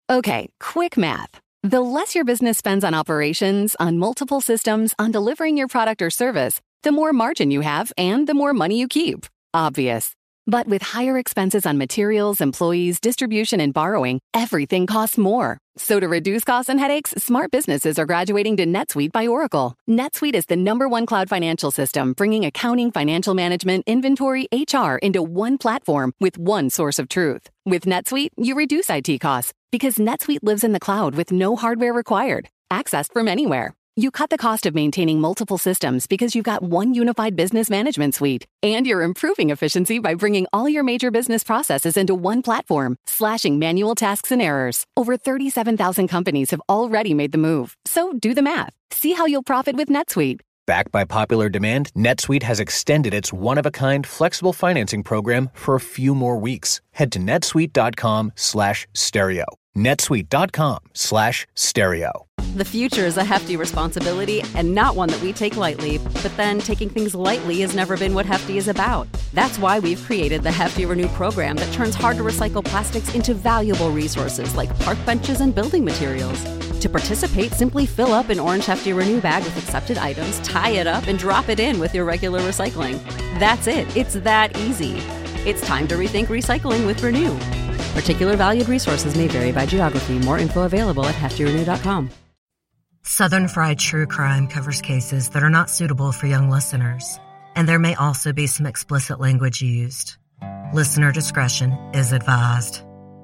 Okay, quick math. The less your business spends on operations, on multiple systems, on delivering your product or service, the more margin you have and the more money you keep. Obvious. But with higher expenses on materials, employees, distribution, and borrowing, everything costs more. So to reduce costs and headaches, smart businesses are graduating to NetSuite by Oracle. NetSuite is the #1 cloud financial system, bringing accounting, financial management, inventory, HR into one platform with one source of truth. With NetSuite, you reduce IT costs because NetSuite lives in the cloud with no hardware required, accessed from anywhere. You cut the cost of maintaining multiple systems because you've got one unified business management suite. And you're improving efficiency by bringing all your major business processes into one platform, slashing manual tasks and errors. Over 37,000 companies have already made the move. So do the math. See how you'll profit with NetSuite. Backed by popular demand, NetSuite has extended its one-of-a-kind flexible financing program for a few more weeks. Head to netsuite.com/stereo. netsuite.com/stereo. The future is a hefty responsibility and not one that we take lightly. But then taking things lightly has never been what Hefty is about. That's why we've created the Hefty Renew program that turns hard-to-recycle plastics into valuable resources like park benches and building materials. To participate, simply fill up an orange Hefty Renew bag with accepted items, tie it up, and drop it in with your regular recycling. That's it. It's that easy. It's time to rethink recycling with Renew. Particular valued resources may vary by geography. More info available at heftyrenew.com. Southern Fried True Crime covers cases that are not suitable for young listeners, and there may also be some explicit language used. Listener discretion is advised.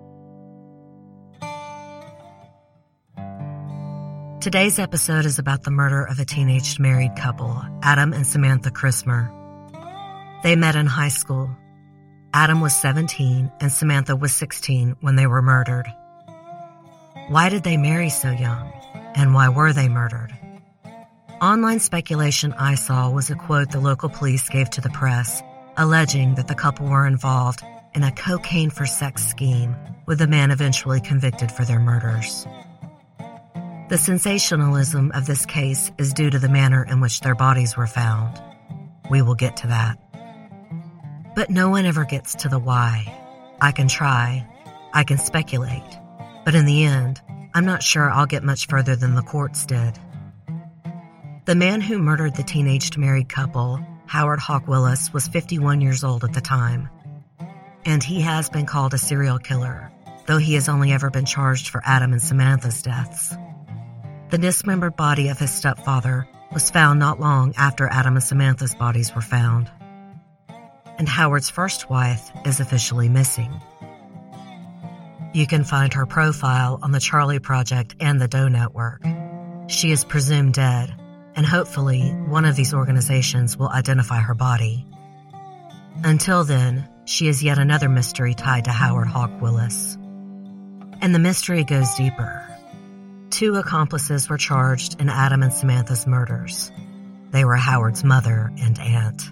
Today's episode is about the murder of a teenaged married couple, Adam and Samantha Christmer. They met in high school. Adam was 17 and Samantha was 16 when they were murdered. Why did they marry so young? And why were they murdered? Online speculation I saw was a quote the local police gave to the press, alleging that the couple were involved in a cocaine for sex scheme, with the man eventually convicted for their murders. The sensationalism of this case is due to the manner in which their bodies were found. We will get to that. But no one ever gets to the why. I can try, I can speculate, but in the end, I'm not sure I'll get much further than the courts did. The man who murdered the teenaged married couple, Howard Hawk Willis, was 51 years old at the time. And he has been called a serial killer, though he has only ever been charged for Adam and Samantha's deaths. The dismembered body of his stepfather was found not long after Adam and Samantha's bodies were found. And Howard's first wife is officially missing. You can find her profile on the Charlie Project and the Doe Network. She is presumed dead, and hopefully one of these organizations will identify her body. Until then, she is yet another mystery tied to Howard Hawk Willis. And the mystery goes deeper. 2 accomplices were charged in Adam and Samantha's murders. They were Howard's mother and aunt.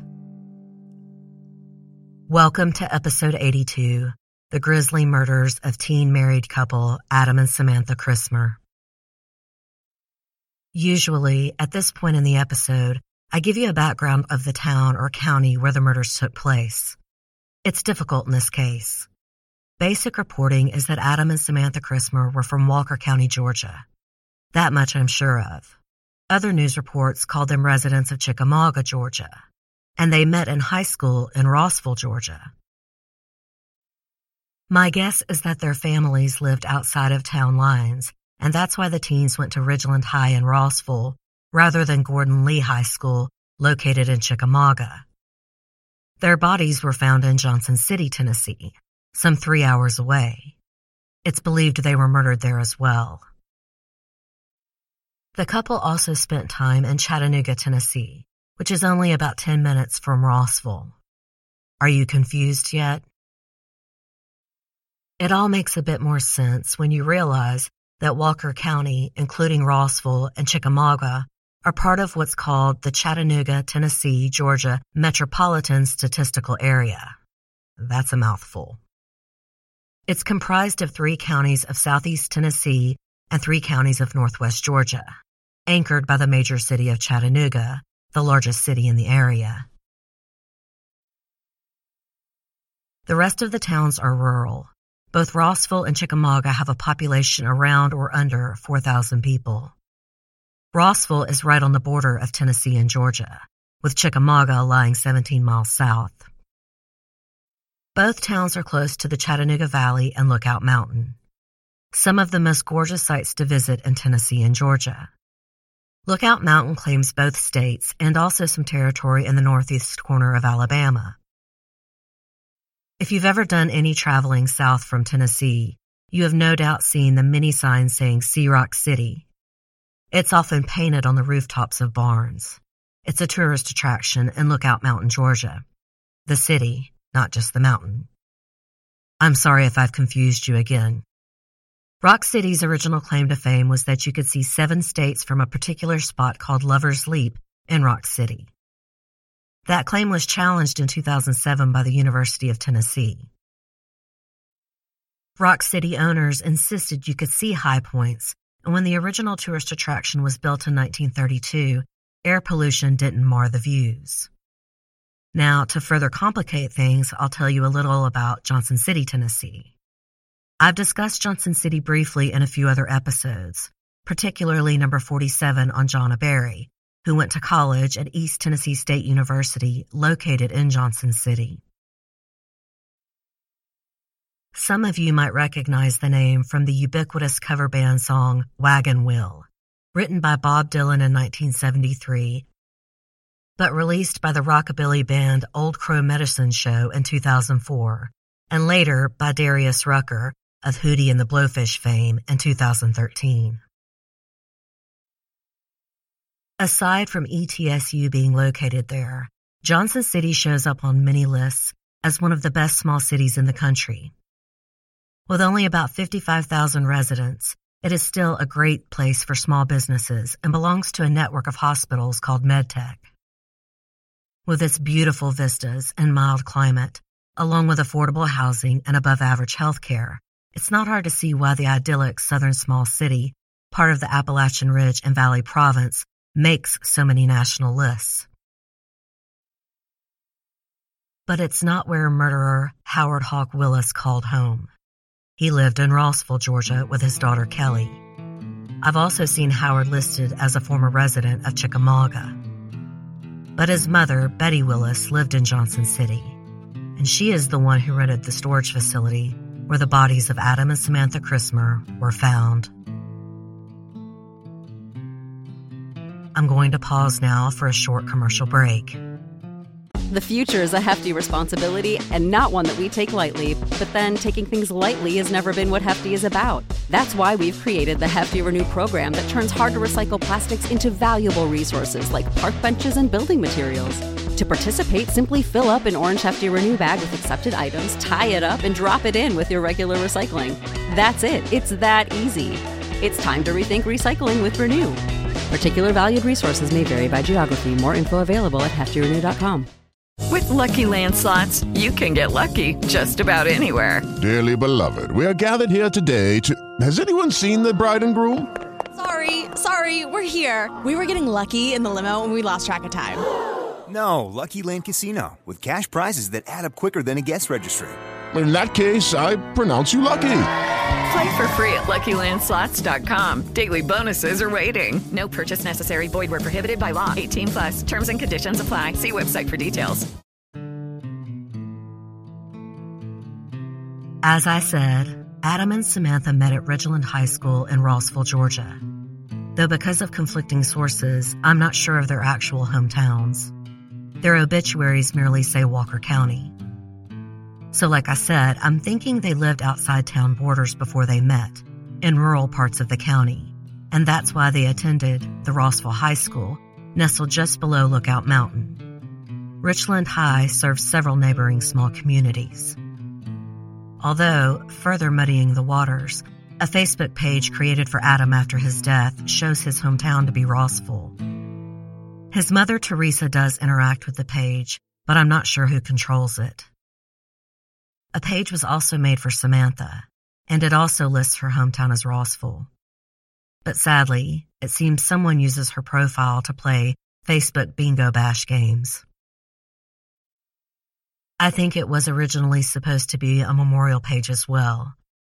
Welcome to episode 82. The grisly murders of teen married couple Adam and Samantha Christmer. Usually, at this point in the episode, I give you a background of the town or county where the murders took place. It's difficult in this case. Basic reporting is that Adam and Samantha Christmer were from Walker County, Georgia. That much I'm sure of. Other news reports called them residents of Chickamauga, Georgia, and they met in high school in Rossville, Georgia. My guess is that their families lived outside of town lines, and that's why the teens went to Ridgeland High in Rossville rather than Gordon Lee High School, located in Chickamauga. Their bodies were found in Johnson City, Tennessee, some 3 hours away. It's believed they were murdered there as well. The couple also spent time in Chattanooga, Tennessee, which is only about 10 minutes from Rossville. Are you confused yet? It all makes a bit more sense when you realize that Walker County, including Rossville and Chickamauga, are part of what's called the Chattanooga, Tennessee, Georgia Metropolitan Statistical Area. That's a mouthful. It's comprised of 3 counties of southeast Tennessee and 3 counties of northwest Georgia, anchored by the major city of Chattanooga, the largest city in the area. The rest of the towns are rural. Both Rossville and Chickamauga have a population around or under 4,000 people. Rossville is right on the border of Tennessee and Georgia, with Chickamauga lying 17 miles south. Both towns are close to the Chattanooga Valley and Lookout Mountain, some of the most gorgeous sights to visit in Tennessee and Georgia. Lookout Mountain claims both states and also some territory in the northeast corner of Alabama. If you've ever done any traveling south from Tennessee, you have no doubt seen the many signs saying Sea Rock City. It's often painted on the rooftops of barns. It's a tourist attraction in Lookout Mountain, Georgia. The city, not just the mountain. I'm sorry if I've confused you again. Rock City's original claim to fame was that you could see 7 states from a particular spot called Lover's Leap in Rock City. That claim was challenged in 2007 by the University of Tennessee. Rock City owners insisted you could see high points, and when the original tourist attraction was built in 1932, air pollution didn't mar the views. Now, to further complicate things, I'll tell you a little about Johnson City, Tennessee. I've discussed Johnson City briefly in a few other episodes, particularly number 47 on John Berry, who went to college at East Tennessee State University, located in Johnson City. Some of you might recognize the name from the ubiquitous cover band song Wagon Wheel, written by Bob Dylan in 1973, but released by the rockabilly band Old Crow Medicine Show in 2004, and later by Darius Rucker of Hootie and the Blowfish fame in 2013. Aside from ETSU being located there, Johnson City shows up on many lists as one of the best small cities in the country. With only about 55,000 residents, it is still a great place for small businesses and belongs to a network of hospitals called MedTech. With its beautiful vistas and mild climate, along with affordable housing and above-average health care, it's not hard to see why the idyllic southern small city, part of the Appalachian Ridge and Valley Province, makes so many national lists. But it's not where murderer Howard Hawk Willis called home. He lived in Rossville, Georgia, with his daughter Kelly. I've also seen Howard listed as a former resident of Chickamauga. But his mother, Betty Willis, lived in Johnson City, and she is the one who rented the storage facility where the bodies of Adam and Samantha Chrismer were found. I'm going to pause now for a short commercial break. The future is a hefty responsibility and not one that we take lightly. But then taking things lightly has never been what Hefty is about. That's why we've created the Hefty Renew program that turns hard-to-recycle plastics into valuable resources like park benches and building materials. To participate, simply fill up an orange Hefty Renew bag with accepted items, tie it up, and drop it in with your regular recycling. That's it. It's that easy. It's time to rethink recycling with Renew. Particular valued resources may vary by geography. More info available at heftyrenew.com. With Lucky Land Slots, you can get lucky just about anywhere. Dearly beloved, we are gathered here today to... Has anyone seen the bride and groom? Sorry, we're here. We were getting lucky in the limo and we lost track of time. No, Lucky Land Casino, with cash prizes that add up quicker than a guest registry. In that case, I pronounce you lucky. Play for free at LuckyLandSlots.com. Daily bonuses are waiting. No purchase necessary. Void where prohibited by law. 18+. Terms and conditions apply. See website for details. As I said, Adam and Samantha met at Ridgeland High School in Rossville, Georgia. Though because of conflicting sources, I'm not sure of their actual hometowns. Their obituaries merely say Walker County. So like I said, I'm thinking they lived outside town borders before they met, in rural parts of the county, and that's why they attended the Rossville High School, nestled just below Lookout Mountain. Richland High serves several neighboring small communities. Although, further muddying the waters, a Facebook page created for Adam after his death shows his hometown to be Rossville. His mother, Teresa, does interact with the page, but I'm not sure who controls it. A page was also made for Samantha, and it also lists her hometown as Rossville. But sadly, it seems someone uses her profile to play Facebook bingo bash games. I think it was originally supposed to be a memorial page as well,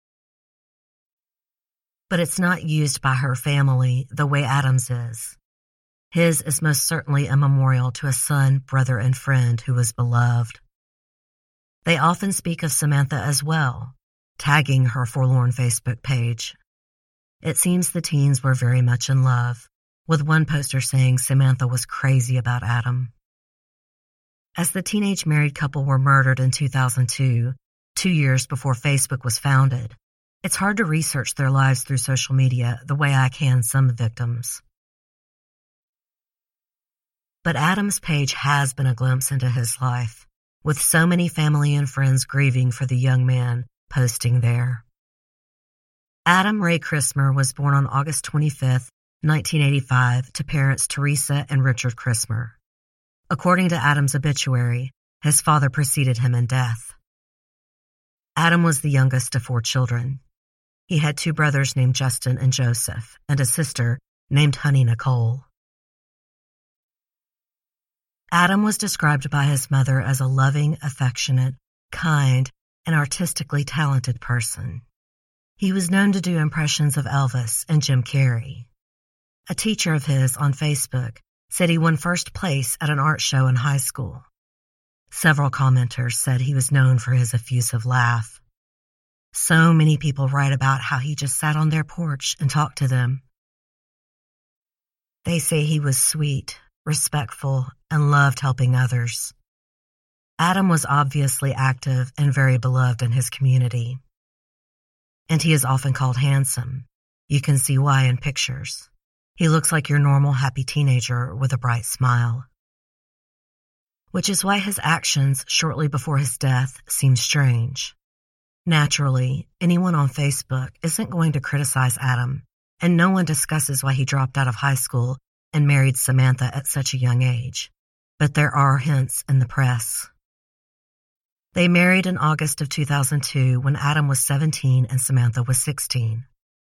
but it's not used by her family the way Adam's is. His is most certainly a memorial to a son, brother, and friend who was beloved. They often speak of Samantha as well, tagging her forlorn Facebook page. It seems the teens were very much in love, with one poster saying Samantha was crazy about Adam. As the teenage married couple were murdered in 2002, 2 years before Facebook was founded, it's hard to research their lives through social media the way I can some victims. But Adam's page has been a glimpse into his life, with so many family and friends grieving for the young man posting there. Adam Ray Chrismer was born on August 25, 1985, to parents Teresa and Richard Chrismer. According to Adam's obituary, his father preceded him in death. Adam was the youngest of 4 children. He had 2 brothers named Justin and Joseph, and a sister named Honey Nicole. Adam was described by his mother as a loving, affectionate, kind, and artistically talented person. He was known to do impressions of Elvis and Jim Carrey. A teacher of his on Facebook said he won first place at an art show in high school. Several commenters said he was known for his effusive laugh. So many people write about how he just sat on their porch and talked to them. They say he was sweet, respectful, and loved helping others. Adam was obviously active and very beloved in his community. And he is often called handsome. You can see why in pictures. He looks like your normal happy teenager with a bright smile. Which is why his actions shortly before his death seem strange. Naturally, anyone on Facebook isn't going to criticize Adam, and no one discusses why he dropped out of high school and married Samantha at such a young age. But there are hints in the press. They married in August of 2002 when Adam was 17 and Samantha was 16.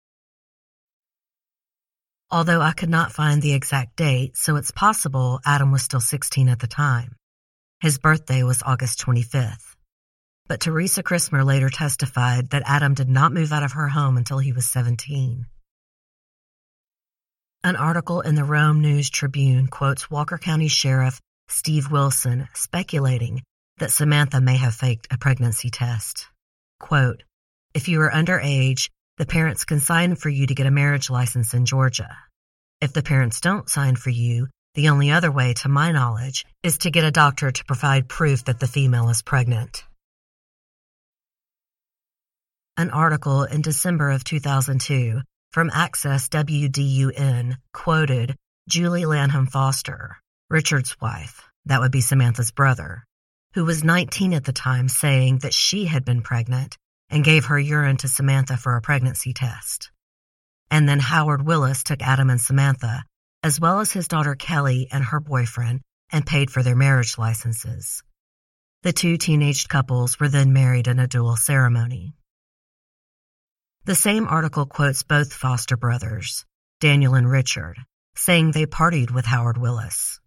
Although I could not find the exact date, so it's possible Adam was still 16 at the time. His birthday was August 25th. But Teresa Chrismer later testified that Adam did not move out of her home until he was 17. An article in the Rome News-Tribune quotes Walker County Sheriff Steve Wilson speculating that Samantha may have faked a pregnancy test. Quote, "If you are underage, the parents can sign for you to get a marriage license in Georgia. If the parents don't sign for you, the only other way, to my knowledge, is to get a doctor to provide proof that the female is pregnant." An article in December of 2002 from Access WDUN quoted Julie Lanham Foster, Richard's wife, that would be Samantha's brother, who was 19 at the time, saying that she had been pregnant and gave her urine to Samantha for a pregnancy test. And then Howard Willis took Adam and Samantha, as well as his daughter Kelly and her boyfriend, and paid for their marriage licenses. The 2 teenage couples were then married in a dual ceremony. The same article quotes both Foster brothers, Daniel and Richard, saying they partied with Howard Willis.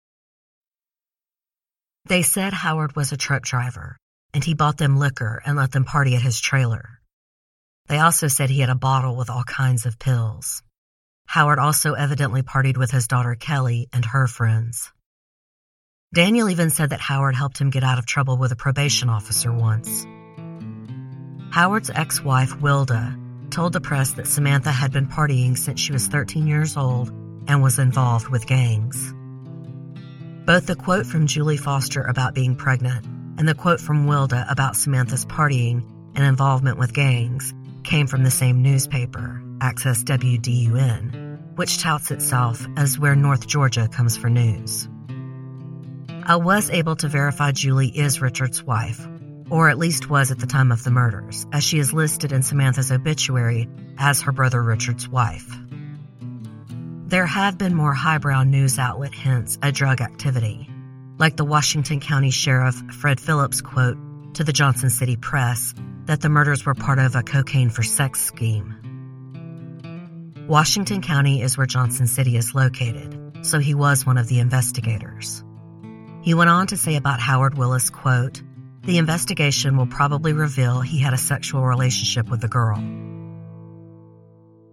They said Howard was a truck driver, and he bought them liquor and let them party at his trailer. They also said he had a bottle with all kinds of pills. Howard also evidently partied with his daughter Kelly and her friends. Daniel even said that Howard helped him get out of trouble with a probation officer once. Howard's ex-wife, Wilda, told the press that Samantha had been partying since she was 13 years old and was involved with gangs. Both the quote from Julie Foster about being pregnant and the quote from Wilda about Samantha's partying and involvement with gangs came from the same newspaper, Access WDUN, which touts itself as where North Georgia comes for news. I was able to verify Julie is Richard's wife, or at least was at the time of the murders, as she is listed in Samantha's obituary as her brother Richard's wife. There have been more highbrow news outlet hints at drug activity, like the Washington County Sheriff Fred Phillips quote to the Johnson City Press that the murders were part of a cocaine for sex scheme. Washington County is where Johnson City is located, so he was one of the investigators. He went on to say about Howard Willis, quote, "The investigation will probably reveal he had a sexual relationship with the girl."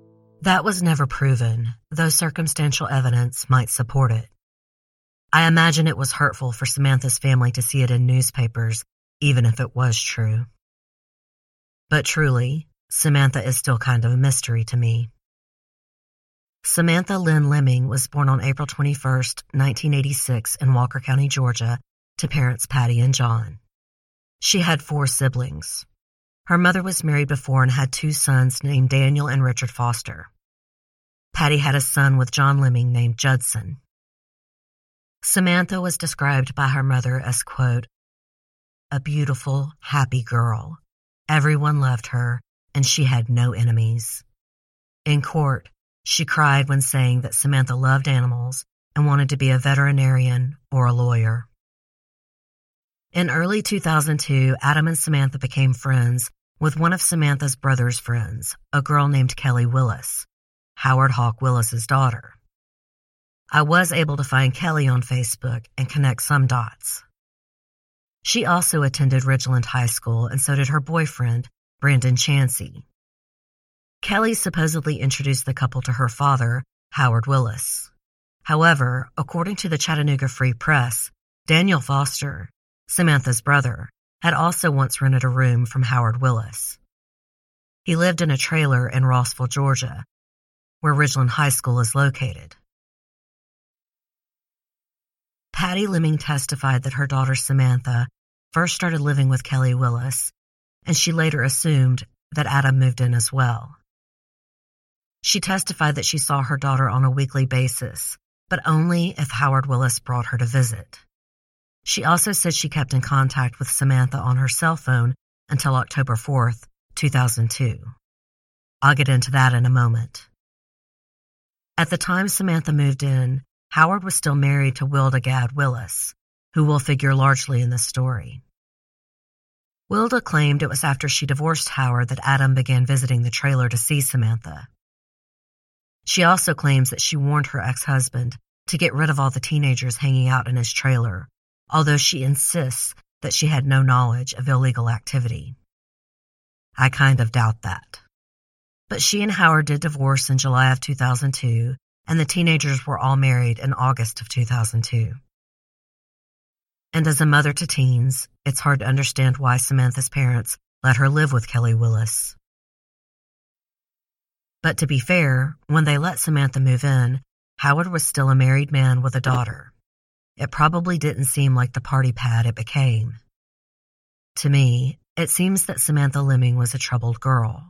That was never proven, though circumstantial evidence might support it. I imagine it was hurtful for Samantha's family to see it in newspapers, even if it was true. But truly, Samantha is still kind of a mystery to me. Samantha Lynn Lemming was born on April 21, 1986 in Walker County, Georgia, to parents Patty and John. She had 4 siblings. Her mother was married before and had 2 sons named Daniel and Richard Foster. Patty had a son with John Lemming named Judson. Samantha was described by her mother as, quote, a beautiful, happy girl. Everyone loved her, and she had no enemies. In court, she cried when saying that Samantha loved animals and wanted to be a veterinarian or a lawyer. In early 2002, Adam and Samantha became friends with one of Samantha's brother's friends, a girl named Kelly Willis, Howard Hawk Willis's daughter. I was able to find Kelly on Facebook and connect some dots. She also attended Ridgeland High School, and so did her boyfriend, Brandon Chansey. Kelly supposedly introduced the couple to her father, Howard Willis. However, according to the Chattanooga Free Press, Daniel Foster, Samantha's brother, had also once rented a room from Howard Willis. He lived in a trailer in Rossville, Georgia, where Ridgeland High School is located. Patty Lemming testified that her daughter Samantha first started living with Kelly Willis, and she later assumed that Adam moved in as well. She testified that she saw her daughter on a weekly basis, but only if Howard Willis brought her to visit. She also said she kept in contact with Samantha on her cell phone until October 4th, 2002. I'll get into that in a moment. At the time Samantha moved in, Howard was still married to Wilda Gad Willis, who will figure largely in this story. Wilda claimed it was after she divorced Howard that Adam began visiting the trailer to see Samantha. She also claims that she warned her ex-husband to get rid of all the teenagers hanging out in his trailer, although she insists that she had no knowledge of illegal activity. I kind of doubt that. But she and Howard did divorce in July of 2002, and the teenagers were all married in August of 2002. And as a mother to teens, it's hard to understand why Samantha's parents let her live with Kelly Willis. But to be fair, when they let Samantha move in, Howard was still a married man with a daughter. It probably didn't seem like the party pad it became. To me, it seems that Samantha Lemming was a troubled girl.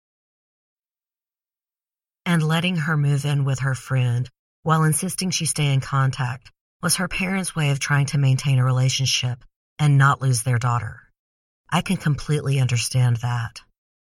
And letting her move in with her friend while insisting she stay in contact was her parents' way of trying to maintain a relationship and not lose their daughter. I can completely understand that.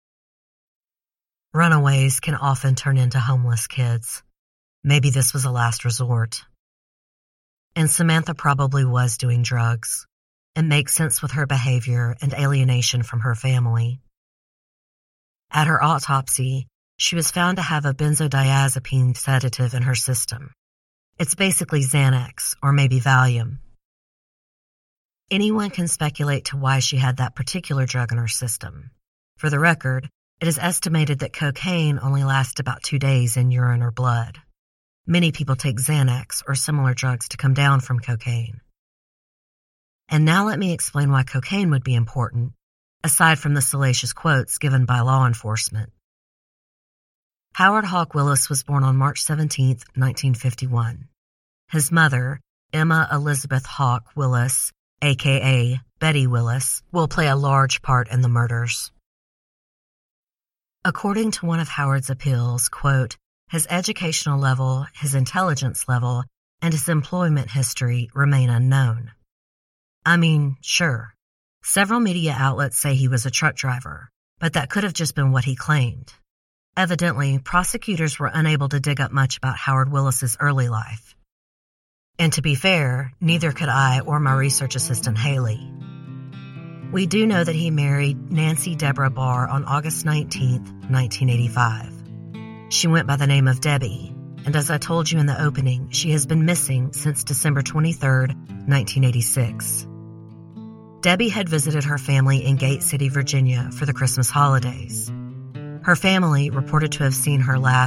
Runaways can often turn into homeless kids. Maybe this was a last resort. And Samantha probably was doing drugs. It makes sense with her behavior and alienation from her family. At her autopsy, she was found to have a benzodiazepine sedative in her system. It's basically Xanax, or maybe Valium. Anyone can speculate to why she had that particular drug in her system. For the record, it is estimated that cocaine only lasts about 2 days in urine or blood. Many people take Xanax or similar drugs to come down from cocaine. And now let me explain why cocaine would be important, aside from the salacious quotes given by law enforcement. Howard Hawk Willis was born on March 17, 1951. His mother, Emma Elizabeth Hawk Willis, a.k.a. Betty Willis, will play a large part in the murders. According to one of Howard's appeals, quote, his educational level, his intelligence level, and his employment history remain unknown. I mean, sure, several media outlets say he was a truck driver, but that could have just been what he claimed. Evidently, prosecutors were unable to dig up much about Howard Willis's early life. And to be fair, neither could I or my research assistant Haley. We do know that he married Nancy Deborah Barr on August 19, 1985. She went by the name of Debbie, and as I told you in the opening, she has been missing since December 23, 1986. Debbie had visited her family in Gate City, Virginia for the Christmas holidays. Her family reported to have seen her last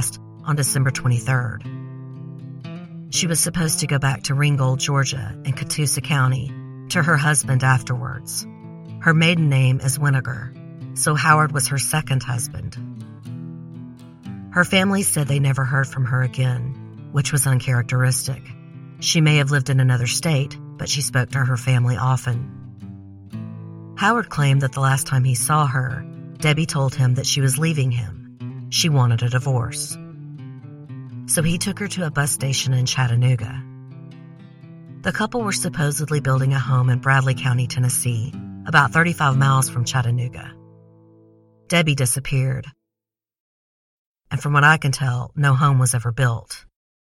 on December 23rd. She was supposed to go back to Ringgold, Georgia, in Catoosa County, to her husband afterwards. Her maiden name is Winiger, so Howard was her second husband. Her family said they never heard from her again, which was uncharacteristic. She may have lived in another state, but she spoke to her family often. Howard claimed that the last time he saw her, Debbie told him that she was leaving him. She wanted a divorce. So he took her to a bus station in Chattanooga. The couple were supposedly building a home in Bradley County, Tennessee, about 35 miles from Chattanooga. Debbie disappeared. And from what I can tell, no home was ever built.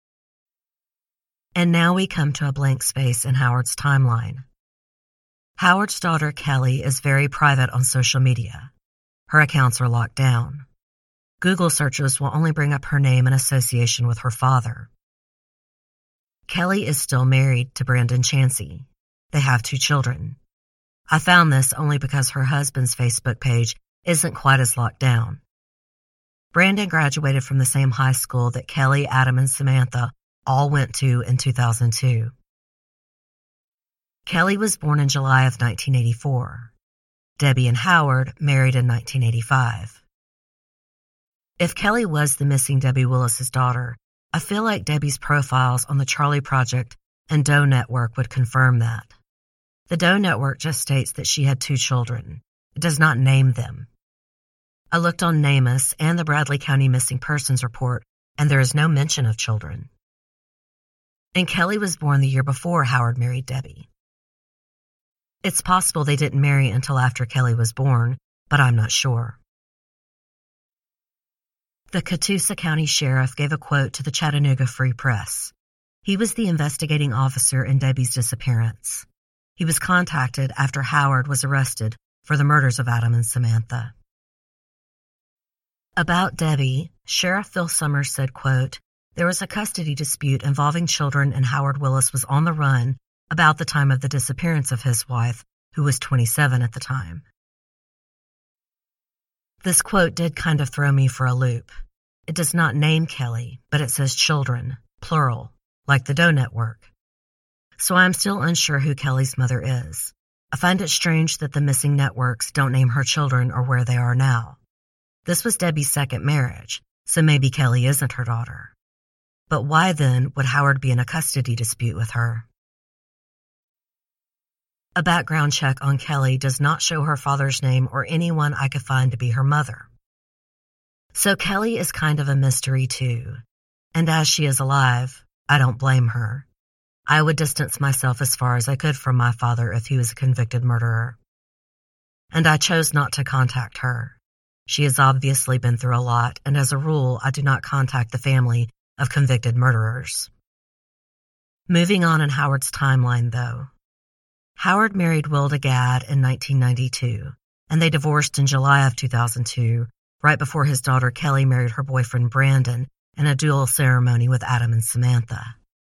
And now we come to a blank space in Howard's timeline. Howard's daughter, Kelly, is very private on social media. Her accounts are locked down. Google searches will only bring up her name in association with her father. Kelly is still married to Brandon Chansey. They have 2 children. I found this only because her husband's Facebook page isn't quite as locked down. Brandon graduated from the same high school that Kelly, Adam, and Samantha all went to in 2002. Kelly was born in July of 1984. Debbie and Howard married in 1985. If Kelly was the missing Debbie Willis's daughter, I feel like Debbie's profiles on the Charlie Project and Doe Network would confirm that. The Doe Network just states that she had 2 children. It does not name them. I looked on NamUs and the Bradley County Missing Persons Report, and there is no mention of children. And Kelly was born the year before Howard married Debbie. It's possible they didn't marry until after Kelly was born, but I'm not sure. The Catoosa County Sheriff gave a quote to the Chattanooga Free Press. He was the investigating officer in Debbie's disappearance. He was contacted after Howard was arrested for the murders of Adam and Samantha. About Debbie, Sheriff Phil Summers said, quote, "There was a custody dispute involving children and Howard Willis was on the run about the time of the disappearance of his wife, who was 27 at the time." This quote did kind of throw me for a loop. It does not name Kelly, but it says children, plural, like the Doe Network. So I'm still unsure who Kelly's mother is. I find it strange that the missing networks don't name her children or where they are now. This was Debbie's second marriage, so maybe Kelly isn't her daughter. But why then would Howard be in a custody dispute with her? A background check on Kelly does not show her father's name or anyone I could find to be her mother. So Kelly is kind of a mystery too. And as she is alive, I don't blame her. I would distance myself as far as I could from my father if he was a convicted murderer. And I chose not to contact her. She has obviously been through a lot, and as a rule, I do not contact the family of convicted murderers. Moving on in Howard's timeline, though. Howard married Wilda Gadd in 1992, and they divorced in July of 2002, right before his daughter Kelly married her boyfriend Brandon in a dual ceremony with Adam and Samantha.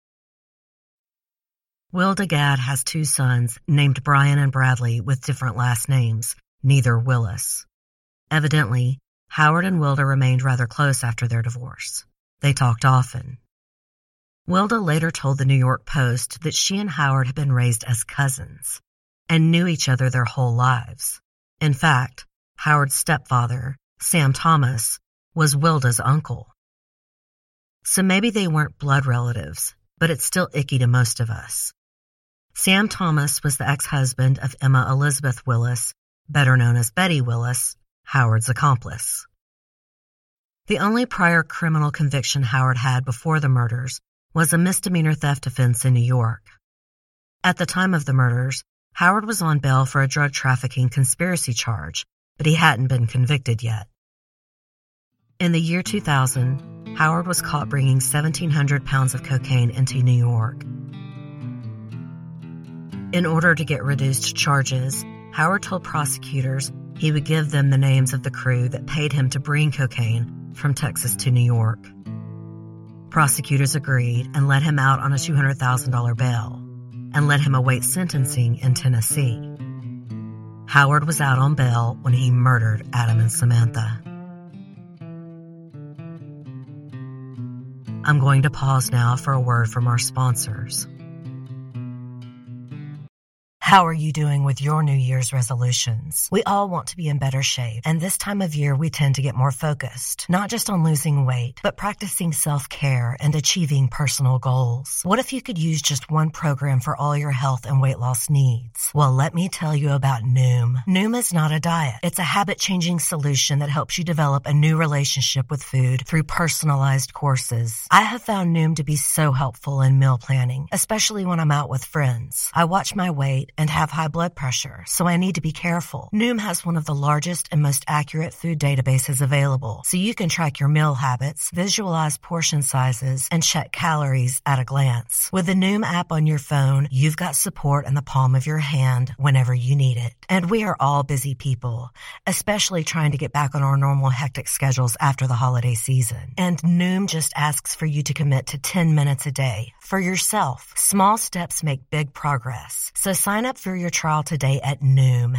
Wilda Gadd has 2 sons named Brian and Bradley with different last names, neither Willis. Evidently, Howard and Wilda remained rather close after their divorce. They talked often. Wilda later told the New York Post that she and Howard had been raised as cousins and knew each other their whole lives. In fact, Howard's stepfather, Sam Thomas, was Wilda's uncle. So maybe they weren't blood relatives, but it's still icky to most of us. Sam Thomas was the ex-husband of Emma Elizabeth Willis, better known as Betty Willis, Howard's accomplice. The only prior criminal conviction Howard had before the murders was a misdemeanor theft offense in New York. At the time of the murders, Howard was on bail for a drug trafficking conspiracy charge, but he hadn't been convicted yet. In the year 2000, Howard was caught bringing 1,700 pounds of cocaine into New York. In order to get reduced charges, Howard told prosecutors he would give them the names of the crew that paid him to bring cocaine from Texas to New York. Prosecutors agreed and let him out on a $200,000 bail and let him await sentencing in Tennessee. Howard was out on bail when he murdered Adam and Samantha. I'm going to pause now for a word from our sponsors. How are you doing with your New Year's resolutions? We all want to be in better shape, and this time of year we tend to get more focused, not just on losing weight, but practicing self-care and achieving personal goals. What if you could use just one program for all your health and weight loss needs? Well, let me tell you about Noom. Noom is not a diet. It's a habit-changing solution that helps you develop a new relationship with food through personalized courses. I have found Noom to be so helpful in meal planning, especially when I'm out with friends. I watch my weight and have high blood pressure, so I need to be careful. Noom has one of the largest and most accurate food databases available, so you can track your meal habits, visualize portion sizes, and check calories at a glance. With the Noom app on your phone, you've got support in the palm of your hand whenever you need it. And we are all busy people, especially trying to get back on our normal hectic schedules after the holiday season. And Noom just asks for you to commit to 10 minutes a day for yourself. Small steps make big progress. So sign up for your trial today at Noom,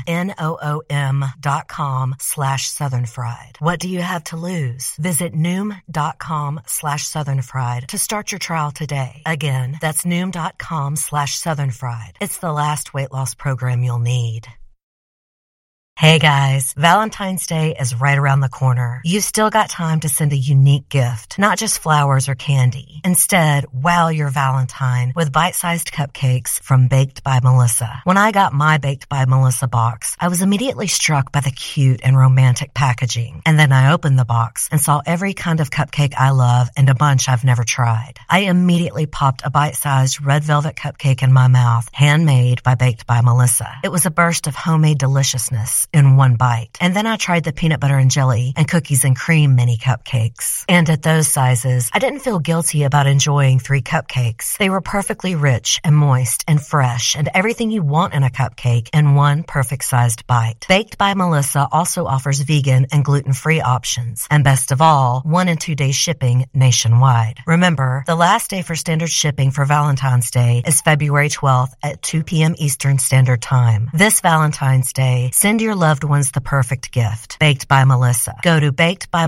Noom.com/southernfried. What do you have to lose? Visit Noom.com/southernfried to start your trial today. Again, that's Noom.com/southernfried. It's the last weight loss program you'll need. Hey guys, Valentine's Day is right around the corner. You've still got time to send a unique gift, not just flowers or candy. Instead, wow your Valentine with bite-sized cupcakes from Baked by Melissa. When I got my Baked by Melissa box, I was immediately struck by the cute and romantic packaging. And then I opened the box and saw every kind of cupcake I love and a bunch I've never tried. I immediately popped a bite-sized red velvet cupcake in my mouth, handmade by Baked by Melissa. It was a burst of homemade deliciousness in one bite. And then I tried the peanut butter and jelly and cookies and cream mini cupcakes. And at those sizes, I didn't feel guilty about enjoying 3 cupcakes. They were perfectly rich and moist and fresh and everything you want in a cupcake in one perfect sized bite. Baked by Melissa also offers vegan and gluten-free options. And best of all, 1 and 2 day shipping nationwide. Remember, the last day for standard shipping for Valentine's Day is February 12th at 2 p.m. Eastern Standard Time. This Valentine's Day, send your loved ones the perfect gift. Baked by Melissa. Go to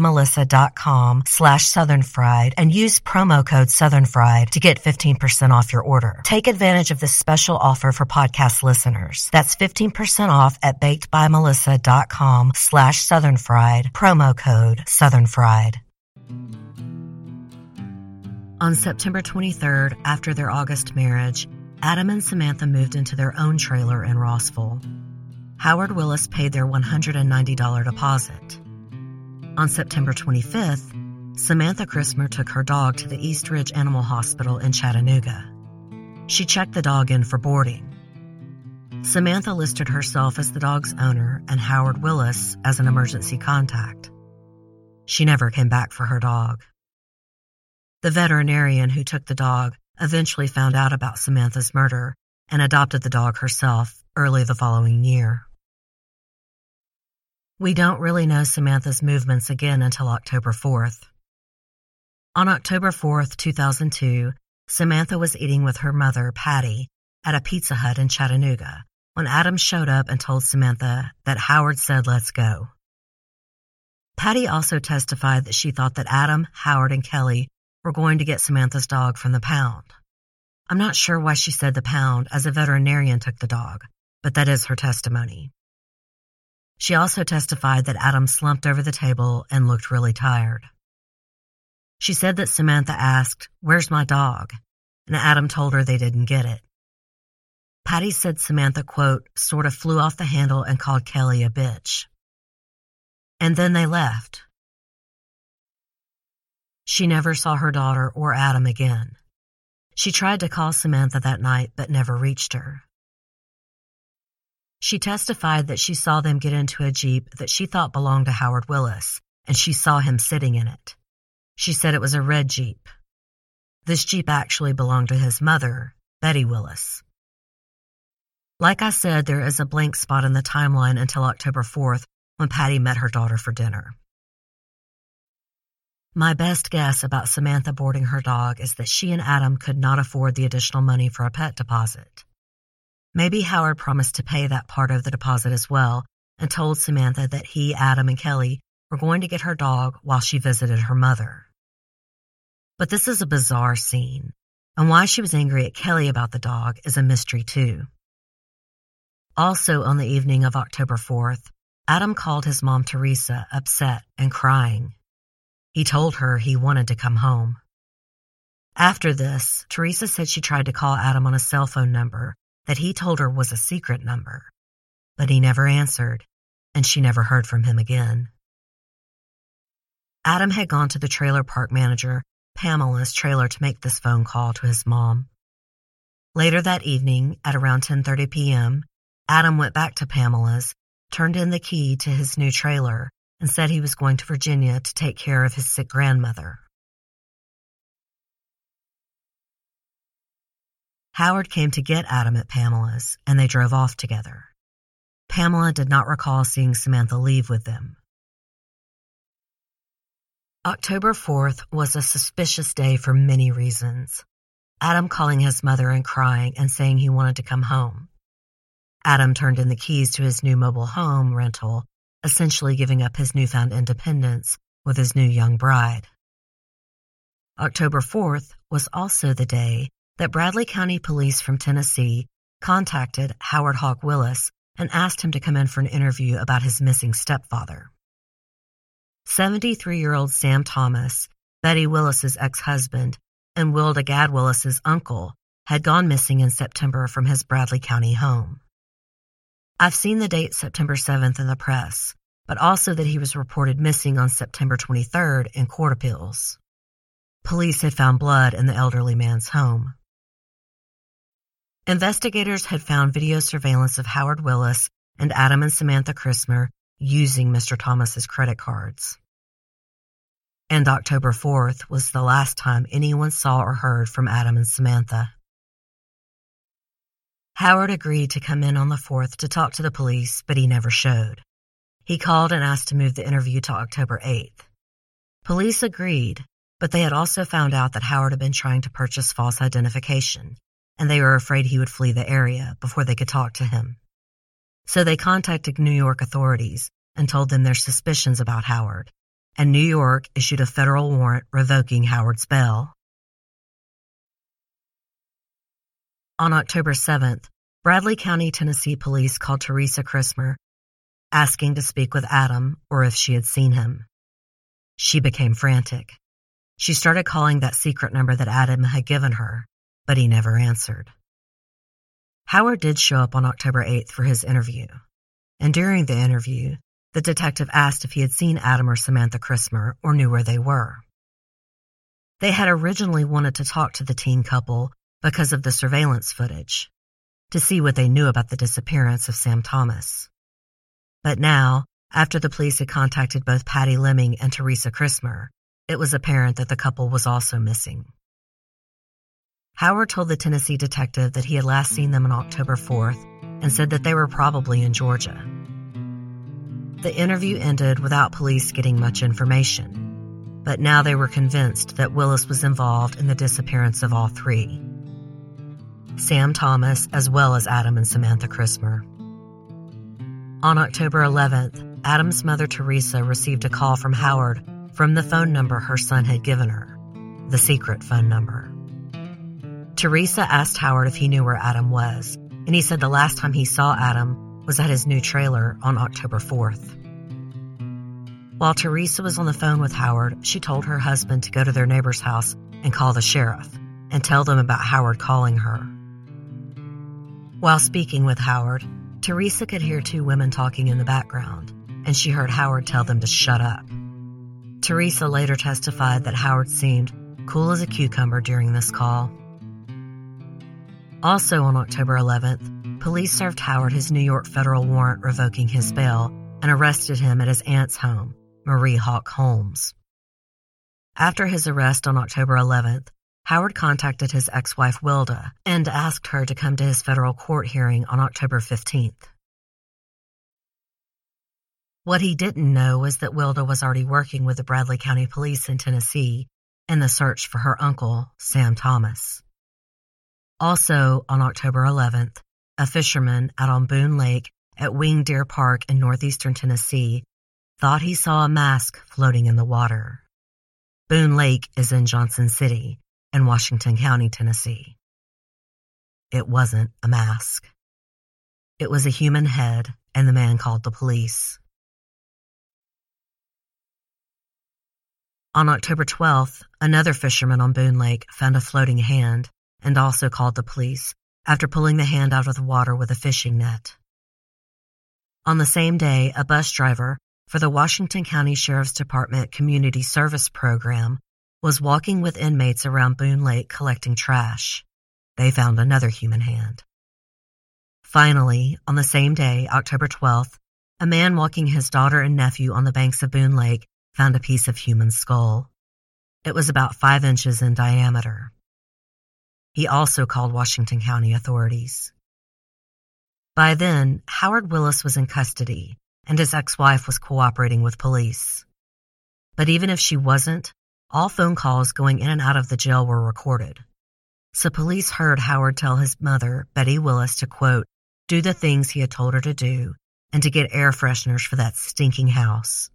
bakedbymelissa.com/southernfried and use promo code southernfried to get 15% off your order. Take advantage of this special offer for podcast listeners. That's 15% off at bakedbymelissa.com/southernfried. Promo code southernfried. On September 23rd, after their August marriage, Adam and Samantha moved into their own trailer in Rossville. Howard Willis paid their $190 deposit. On September 25th, Samantha Chrismer took her dog to the East Ridge Animal Hospital in Chattanooga. She checked the dog in for boarding. Samantha listed herself as the dog's owner and Howard Willis as an emergency contact. She never came back for her dog. The veterinarian who took the dog eventually found out about Samantha's murder and adopted the dog herself early the following year. We don't really know Samantha's movements again until October 4th. On October 4th, 2002, Samantha was eating with her mother, Patty, at a Pizza Hut in Chattanooga when Adam showed up and told Samantha that Howard said, "Let's go." Patty also testified that she thought that Adam, Howard, and Kelly were going to get Samantha's dog from the pound. I'm not sure why she said the pound, as a veterinarian took the dog, but that is her testimony. She also testified that Adam slumped over the table and looked really tired. She said that Samantha asked, "Where's my dog?" and Adam told her they didn't get it. Patty said Samantha, quote, sort of flew off the handle and called Kelly a bitch. And then they left. She never saw her daughter or Adam again. She tried to call Samantha that night but never reached her. She testified that she saw them get into a Jeep that she thought belonged to Howard Willis, and she saw him sitting in it. She said it was a red Jeep. This Jeep actually belonged to his mother, Betty Willis. Like I said, there is a blank spot in the timeline until October 4th when Patty met her daughter for dinner. My best guess about Samantha boarding her dog is that she and Adam could not afford the additional money for a pet deposit. Maybe Howard promised to pay that part of the deposit as well and told Samantha that he, Adam, and Kelly were going to get her dog while she visited her mother. But this is a bizarre scene, and why she was angry at Kelly about the dog is a mystery too. Also on the evening of October 4th, Adam called his mom Teresa upset and crying. He told her he wanted to come home. After this, Teresa said she tried to call Adam on a cell phone number that he told her was a secret number, but he never answered, and she never heard from him again. Adam had gone to the trailer park manager, Pamela's trailer, to make this phone call to his mom. Later that evening, at around 10:30 p.m., Adam went back to Pamela's, turned in the key to his new trailer, and said he was going to Virginia to take care of his sick grandmother. Howard came to get Adam at Pamela's, and they drove off together. Pamela did not recall seeing Samantha leave with them. October 4th was a suspicious day for many reasons. Adam calling his mother and crying and saying he wanted to come home. Adam turned in the keys to his new mobile home rental, essentially giving up his newfound independence with his new young bride. October 4th was also the day that Bradley County Police from Tennessee contacted Howard Hawk Willis and asked him to come in for an interview about his missing stepfather. 73-year-old Sam Thomas, Betty Willis's ex-husband, and Wilda Gad Willis's uncle, had gone missing in September from his Bradley County home. I've seen the date September 7th in the press, but also that he was reported missing on September 23rd in court appeals. Police had found blood in the elderly man's home. Investigators had found video surveillance of Howard Willis and Adam and Samantha Chrismer using Mr. Thomas's credit cards. And October 4th was the last time anyone saw or heard from Adam and Samantha. Howard agreed to come in on the 4th to talk to the police, but he never showed. He called and asked to move the interview to October 8th. Police agreed, but they had also found out that Howard had been trying to purchase false identification, and they were afraid he would flee the area before they could talk to him. So they contacted New York authorities and told them their suspicions about Howard, and New York issued a federal warrant revoking Howard's bail. On October 7th, Bradley County, Tennessee police called Teresa Chrismer, asking to speak with Adam or if she had seen him. She became frantic. She started calling that secret number that Adam had given her, but he never answered. Howard did show up on October 8th for his interview, and during the interview, the detective asked if he had seen Adam or Samantha Chrismer or knew where they were. They had originally wanted to talk to the teen couple because of the surveillance footage, to see what they knew about the disappearance of Sam Thomas. But now, after the police had contacted both Patty Lemming and Teresa Chrismer, it was apparent that the couple was also missing. Howard told the Tennessee detective that he had last seen them on October 4th and said that they were probably in Georgia. The interview ended without police getting much information, but now they were convinced that Willis was involved in the disappearance of all three: Sam Thomas as well as Adam and Samantha Chrismer. On October 11th, Adam's mother Teresa received a call from Howard from the phone number her son had given her, the secret phone number. Teresa asked Howard if he knew where Adam was, and he said the last time he saw Adam was at his new trailer on October 4th. While Teresa was on the phone with Howard, she told her husband to go to their neighbor's house and call the sheriff and tell them about Howard calling her. While speaking with Howard, Teresa could hear two women talking in the background, and she heard Howard tell them to shut up. Teresa later testified that Howard seemed cool as a cucumber during this call. Also on October 11th, police served Howard his New York federal warrant revoking his bail and arrested him at his aunt's home, Marie Hawk Holmes. After his arrest on October 11th, Howard contacted his ex-wife Wilda and asked her to come to his federal court hearing on October 15th. What he didn't know was that Wilda was already working with the Bradley County Police in Tennessee in the search for her uncle, Sam Thomas. Also on October 11th, a fisherman out on Boone Lake at Winged Deer Park in northeastern Tennessee thought he saw a mask floating in the water. Boone Lake is in Johnson City in Washington County, Tennessee. It wasn't a mask. It was a human head, and the man called the police. On October 12th, another fisherman on Boone Lake found a floating hand and also called the police after pulling the hand out of the water with a fishing net. On the same day, a bus driver for the Washington County Sheriff's Department Community Service Program was walking with inmates around Boone Lake collecting trash. They found another human hand. Finally, on the same day, October 12th, a man walking his daughter and nephew on the banks of Boone Lake found a piece of human skull. It was about 5 inches in diameter. He also called Washington County authorities. By then, Howard Willis was in custody, and his ex-wife was cooperating with police. But even if she wasn't, all phone calls going in and out of the jail were recorded. So police heard Howard tell his mother, Betty Willis, to, quote, do the things he had told her to do and to get air fresheners for that stinking house.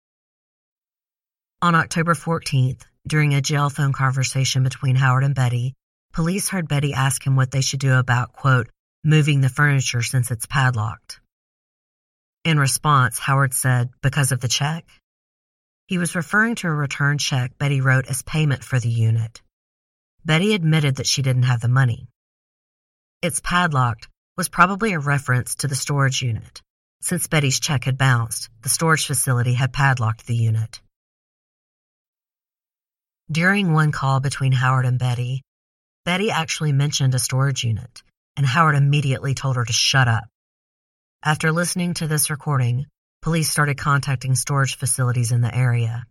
On October 14th, during a jail phone conversation between Howard and Betty, police heard Betty ask him what they should do about, quote, moving the furniture since it's padlocked. In response, Howard said, because of the check? He was referring to a return check Betty wrote as payment for the unit. Betty admitted that she didn't have the money. It's padlocked was probably a reference to the storage unit. Since Betty's check had bounced, the storage facility had padlocked the unit. During one call between Howard and Betty, Betty actually mentioned a storage unit, and Howard immediately told her to shut up. After listening to this recording, police started contacting storage facilities in the area.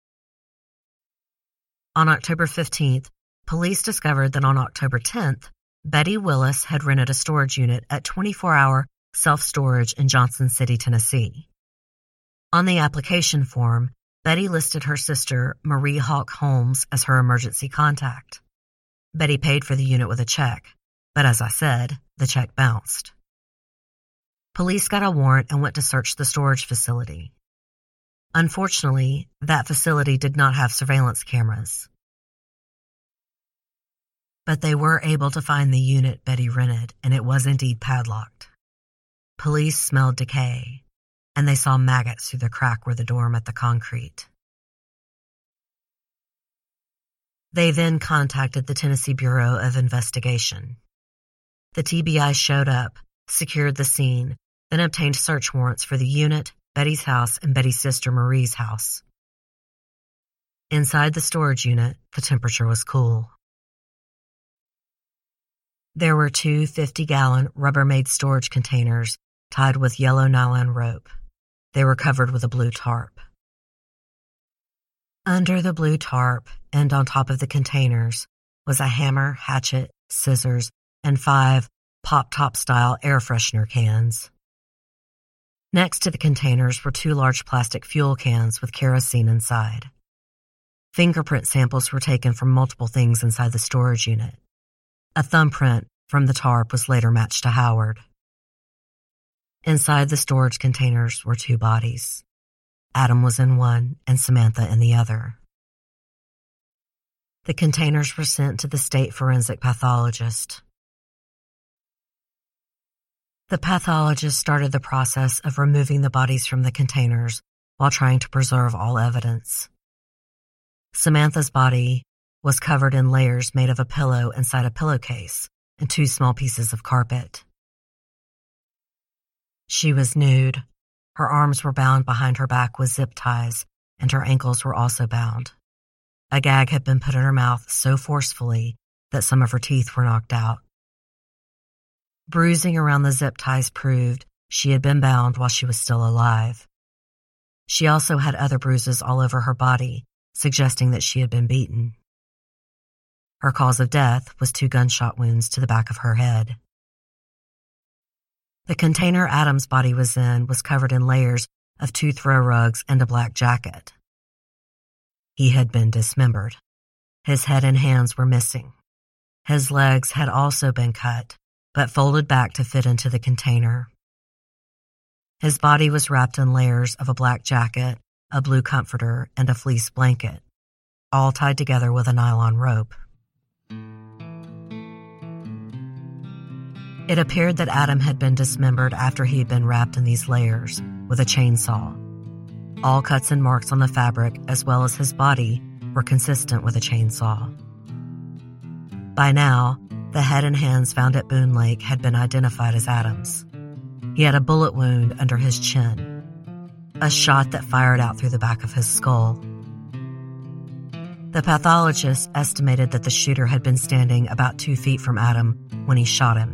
On October 15th, police discovered that on October 10th, Betty Willis had rented a storage unit at 24-hour self-storage in Johnson City, Tennessee. On the application form, Betty listed her sister, Marie Hawk Holmes, as her emergency contact. Betty paid for the unit with a check, but as I said, the check bounced. Police got a warrant and went to search the storage facility. Unfortunately, that facility did not have surveillance cameras. But they were able to find the unit Betty rented, and it was indeed padlocked. Police smelled decay, and they saw maggots through the crack where the door met the concrete. They then contacted the Tennessee Bureau of Investigation. The TBI showed up, secured the scene, then obtained search warrants for the unit, Betty's house, and Betty's sister Marie's house. Inside the storage unit, the temperature was cool. There were 2 50-gallon Rubbermaid storage containers tied with yellow nylon rope. They were covered with a blue tarp. Under the blue tarp and on top of the containers was a hammer, hatchet, scissors, and 5 pop-top-style air freshener cans. Next to the containers were 2 large plastic fuel cans with kerosene inside. Fingerprint samples were taken from multiple things inside the storage unit. A thumbprint from the tarp was later matched to Howard. Inside the storage containers were 2 bodies. Adam was in one and Samantha in the other. The containers were sent to the state forensic pathologist. The pathologist started the process of removing the bodies from the containers while trying to preserve all evidence. Samantha's body was covered in layers made of a pillow inside a pillowcase and 2 small pieces of carpet. She was nude. Her arms were bound behind her back with zip ties, and her ankles were also bound. A gag had been put in her mouth so forcefully that some of her teeth were knocked out. Bruising around the zip ties proved she had been bound while she was still alive. She also had other bruises all over her body, suggesting that she had been beaten. Her cause of death was 2 gunshot wounds to the back of her head. The container Adam's body was in was covered in layers of 2 throw rugs and a black jacket. He had been dismembered. His head and hands were missing. His legs had also been cut, but folded back to fit into the container. His body was wrapped in layers of a black jacket, a blue comforter, and a fleece blanket. all tied together with a nylon rope. It appeared that Adam had been dismembered after he had been wrapped in these layers with a chainsaw. All cuts and marks on the fabric, as well as his body, were consistent with a chainsaw. By now, the head and hands found at Boone Lake had been identified as Adam's. He had a bullet wound under his chin, a shot that fired out through the back of his skull. The pathologist estimated that the shooter had been standing about 2 feet from Adam when he shot him.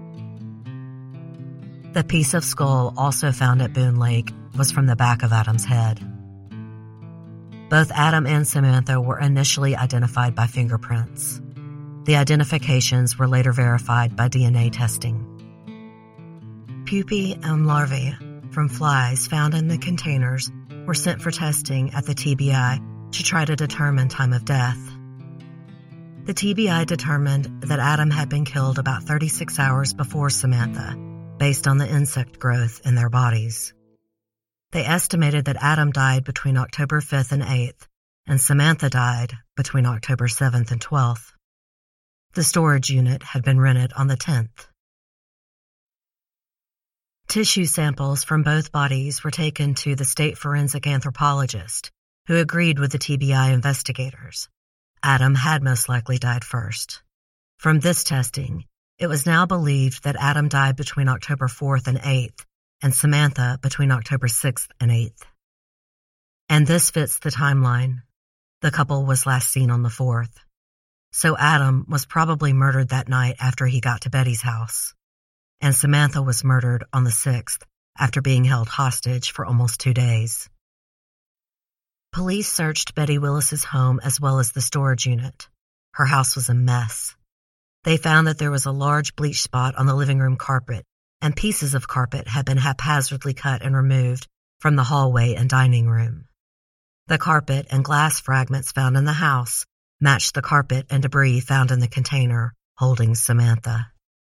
The piece of skull also found at Boone Lake was from the back of Adam's head. Both Adam and Samantha were initially identified by fingerprints. The identifications were later verified by DNA testing. Pupae and larvae from flies found in the containers were sent for testing at the TBI to try to determine time of death. The TBI determined that Adam had been killed about 36 hours before Samantha, based on the insect growth in their bodies. They estimated that Adam died between October 5th and 8th, and Samantha died between October 7th and 12th. The storage unit had been rented on the 10th. Tissue samples from both bodies were taken to the state forensic anthropologist, who agreed with the TBI investigators. Adam had most likely died first. From this testing, it was now believed that Adam died between October 4th and 8th, and Samantha between October 6th and 8th. And this fits the timeline. The couple was last seen on the 4th. So Adam was probably murdered that night after he got to Betty's house. And Samantha was murdered on the 6th after being held hostage for almost 2 days. Police searched Betty Willis's home as well as the storage unit. Her house was a mess. They found that there was a large bleach spot on the living room carpet, and pieces of carpet had been haphazardly cut and removed from the hallway and dining room. The carpet and glass fragments found in the house matched the carpet and debris found in the container holding Samantha.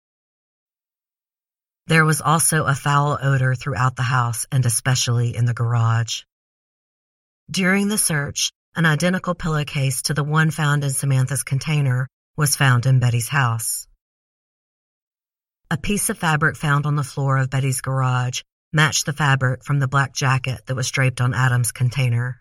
There was also a foul odor throughout the house and especially in the garage. During the search, an identical pillowcase to the one found in Samantha's container was found in Betty's house. A piece of fabric found on the floor of Betty's garage matched the fabric from the black jacket that was draped on Adam's container.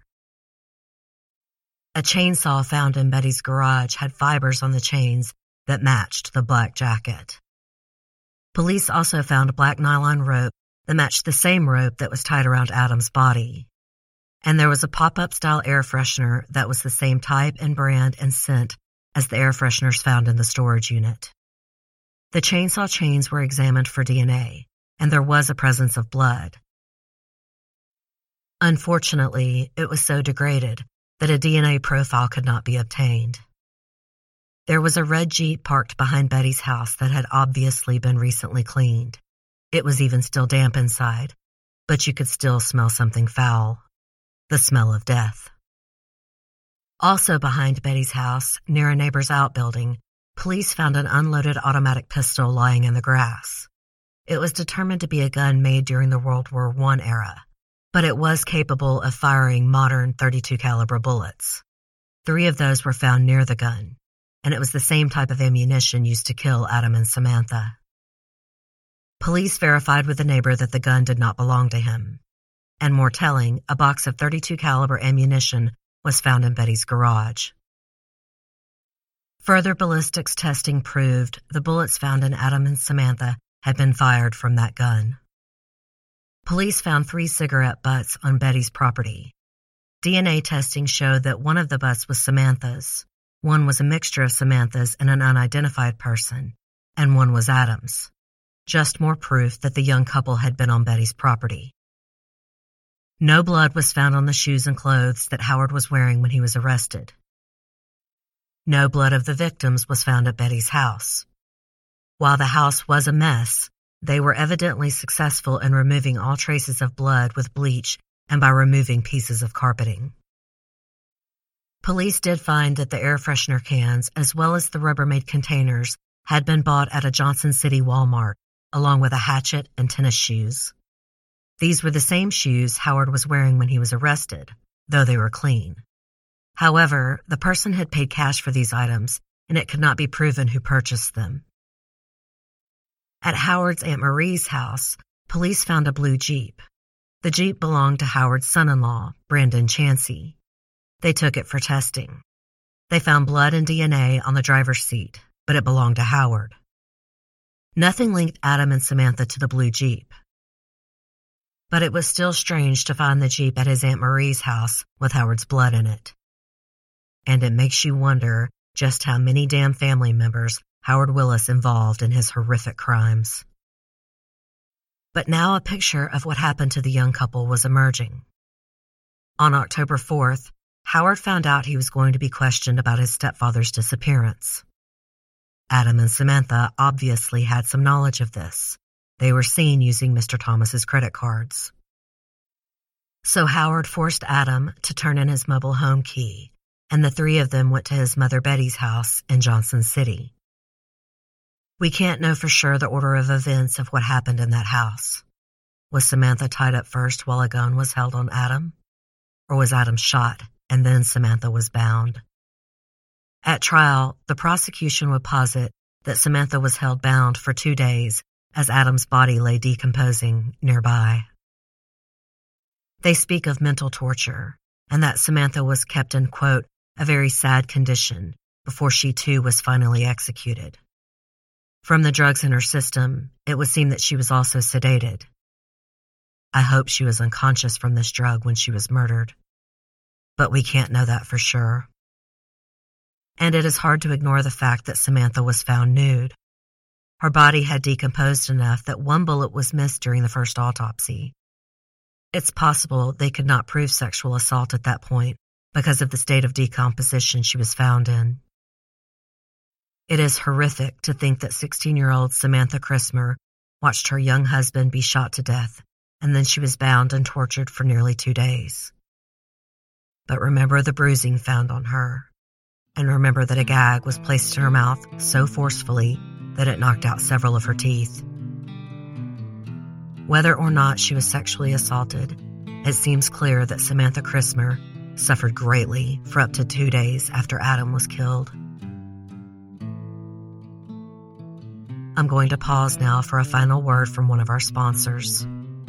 A chainsaw found in Betty's garage had fibers on the chains that matched the black jacket. Police also found a black nylon rope that matched the same rope that was tied around Adam's body. And there was a pop-up style air freshener that was the same type and brand and scent as the air fresheners found in the storage unit. The chainsaw chains were examined for DNA, and there was a presence of blood. Unfortunately, it was so degraded that a DNA profile could not be obtained. There was a red Jeep parked behind Betty's house that had obviously been recently cleaned. It was even still damp inside, but you could still smell something foul. The smell of death. Also behind Betty's house, near a neighbor's outbuilding, police found an unloaded automatic pistol lying in the grass. It was determined to be a gun made during the World War I era, but it was capable of firing modern .32 caliber bullets. 3 of those were found near the gun, and it was the same type of ammunition used to kill Adam and Samantha. Police verified with the neighbor that the gun did not belong to him. And more telling, a box of .32 caliber ammunition was found in Betty's garage. Further ballistics testing proved the bullets found in Adam and Samantha had been fired from that gun. Police found 3 cigarette butts on Betty's property. DNA testing showed that one of the butts was Samantha's, one was a mixture of Samantha's and an unidentified person, and one was Adam's. Just more proof that the young couple had been on Betty's property. No blood was found on the shoes and clothes that Howard was wearing when he was arrested. No blood of the victims was found at Betty's house. While the house was a mess, they were evidently successful in removing all traces of blood with bleach and by removing pieces of carpeting. Police did find that the air freshener cans, as well as the Rubbermaid containers, had been bought at a Johnson City Walmart, along with a hatchet and tennis shoes. These were the same shoes Howard was wearing when he was arrested, though they were clean. However, the person had paid cash for these items, and it could not be proven who purchased them. At Howard's Aunt Marie's house, police found a blue Jeep. The Jeep belonged to Howard's son-in-law, Brandon Chansey. They took it for testing. They found blood and DNA on the driver's seat, but it belonged to Howard. Nothing linked Adam and Samantha to the blue Jeep. But it was still strange to find the Jeep at his Aunt Marie's house with Howard's blood in it. And it makes you wonder just how many damn family members Howard Willis involved in his horrific crimes. But now a picture of what happened to the young couple was emerging. On October 4th, Howard found out he was going to be questioned about his stepfather's disappearance. Adam and Samantha obviously had some knowledge of this. They were seen using Mr. Thomas's credit cards. So Howard forced Adam to turn in his mobile home key, and the three of them went to his mother Betty's house in Johnson City. We can't know for sure the order of events of what happened in that house. Was Samantha tied up first while a gun was held on Adam? Or was Adam shot and then Samantha was bound? At trial, the prosecution would posit that Samantha was held bound for 2 days as Adam's body lay decomposing nearby. They speak of mental torture and that Samantha was kept in, quote, a very sad condition before she too was finally executed. From the drugs in her system, it would seem that she was also sedated. I hope she was unconscious from this drug when she was murdered, but we can't know that for sure. And it is hard to ignore the fact that Samantha was found nude. Her body had decomposed enough that one bullet was missed during the first autopsy. It's possible they could not prove sexual assault at that point because of the state of decomposition she was found in. It is horrific to think that 16-year-old Samantha Chrismer watched her young husband be shot to death, and then she was bound and tortured for nearly 2 days. But remember the bruising found on her, and remember that a gag was placed in her mouth so forcefully that it knocked out several of her teeth. Whether or not she was sexually assaulted, it seems clear that Samantha Chrismer suffered greatly for up to 2 days after Adam was killed. I'm going to pause now for a final word from one of our sponsors.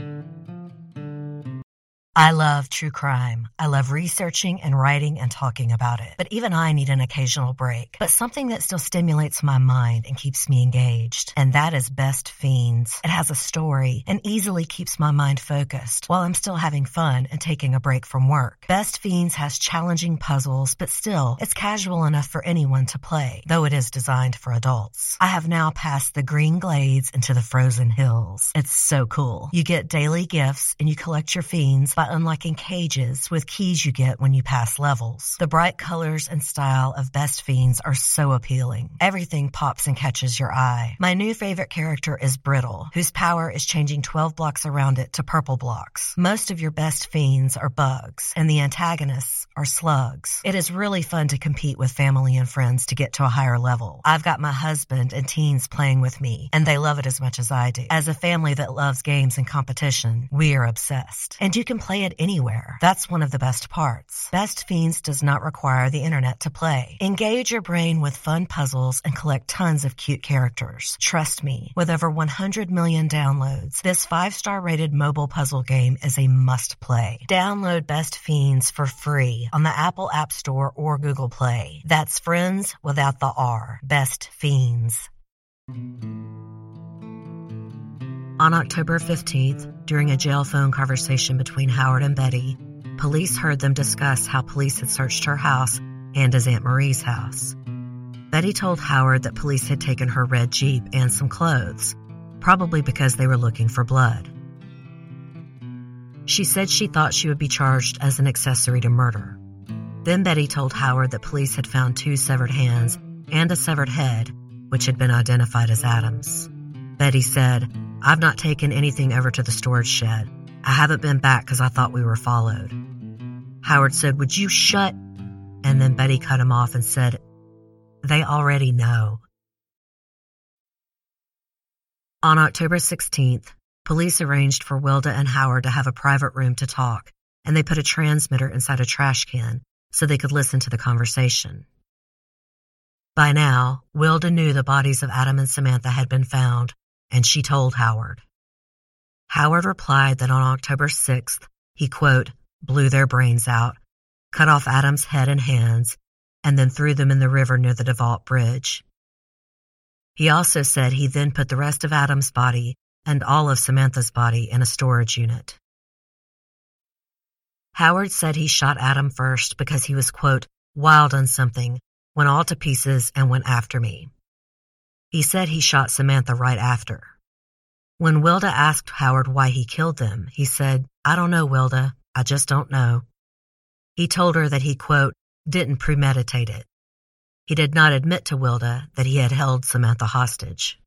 I love true crime. I love researching and writing and talking about it. But even I need an occasional break. But something that still stimulates my mind and keeps me engaged. And that is Best Fiends. It has a story and easily keeps my mind focused while I'm still having fun and taking a break from work. Best Fiends has challenging puzzles, but still, it's casual enough for anyone to play, though it is designed for adults. I have now passed the green glades into the frozen hills. It's so cool. You get daily gifts and you collect your fiends by unlocking cages with keys you get when you pass levels. The bright colors and style of Best Fiends are so appealing. Everything pops and catches your eye. My new favorite character is Brittle, whose power is changing 12 blocks around it to purple blocks. Most of your Best Fiends are bugs, and the antagonists are slugs. It is really fun to compete with family and friends to get to a higher level. I've got my husband and teens playing with me, and they love it as much as I do. As a family that loves games and competition, we are obsessed. And you can play it anywhere. That's one of the best parts. Best Fiends does not require the internet to play. Engage your brain with fun puzzles and collect tons of cute characters. Trust me, with over 100 million downloads, this 5-star rated mobile puzzle game is a must play. Download Best Fiends for free on the Apple App Store or Google Play. That's friends without the R. Best Fiends. On October 15th, during a jail phone conversation between Howard and Betty, police heard them discuss how police had searched her house and his Aunt Marie's house. Betty told Howard that police had taken her red Jeep and some clothes, probably because they were looking for blood. She said she thought she would be charged as an accessory to murder. Then Betty told Howard that police had found 2 severed hands and a severed head, which had been identified as Adam's. Betty said, "I've not taken anything over to the storage shed. I haven't been back because I thought we were followed." Howard said, "Would you shut?" And then Betty cut him off and said, "They already know." On October 16th, police arranged for Wilda and Howard to have a private room to talk, and they put a transmitter inside a trash can so they could listen to the conversation. By now, Wilda knew the bodies of Adam and Samantha had been found, and she told Howard. Howard replied that on October 6th, he, quote, blew their brains out, cut off Adam's head and hands, and then threw them in the river near the DeVault Bridge. He also said he then put the rest of Adam's body and all of Samantha's body in a storage unit. Howard said he shot Adam first because he was, quote, wild on something, went all to pieces and went after me. He said he shot Samantha right after. When Wilda asked Howard why he killed them, he said, I don't know, Wilda, I just don't know. He told her that he, quote, didn't premeditate it. He did not admit to Wilda that he had held Samantha hostage.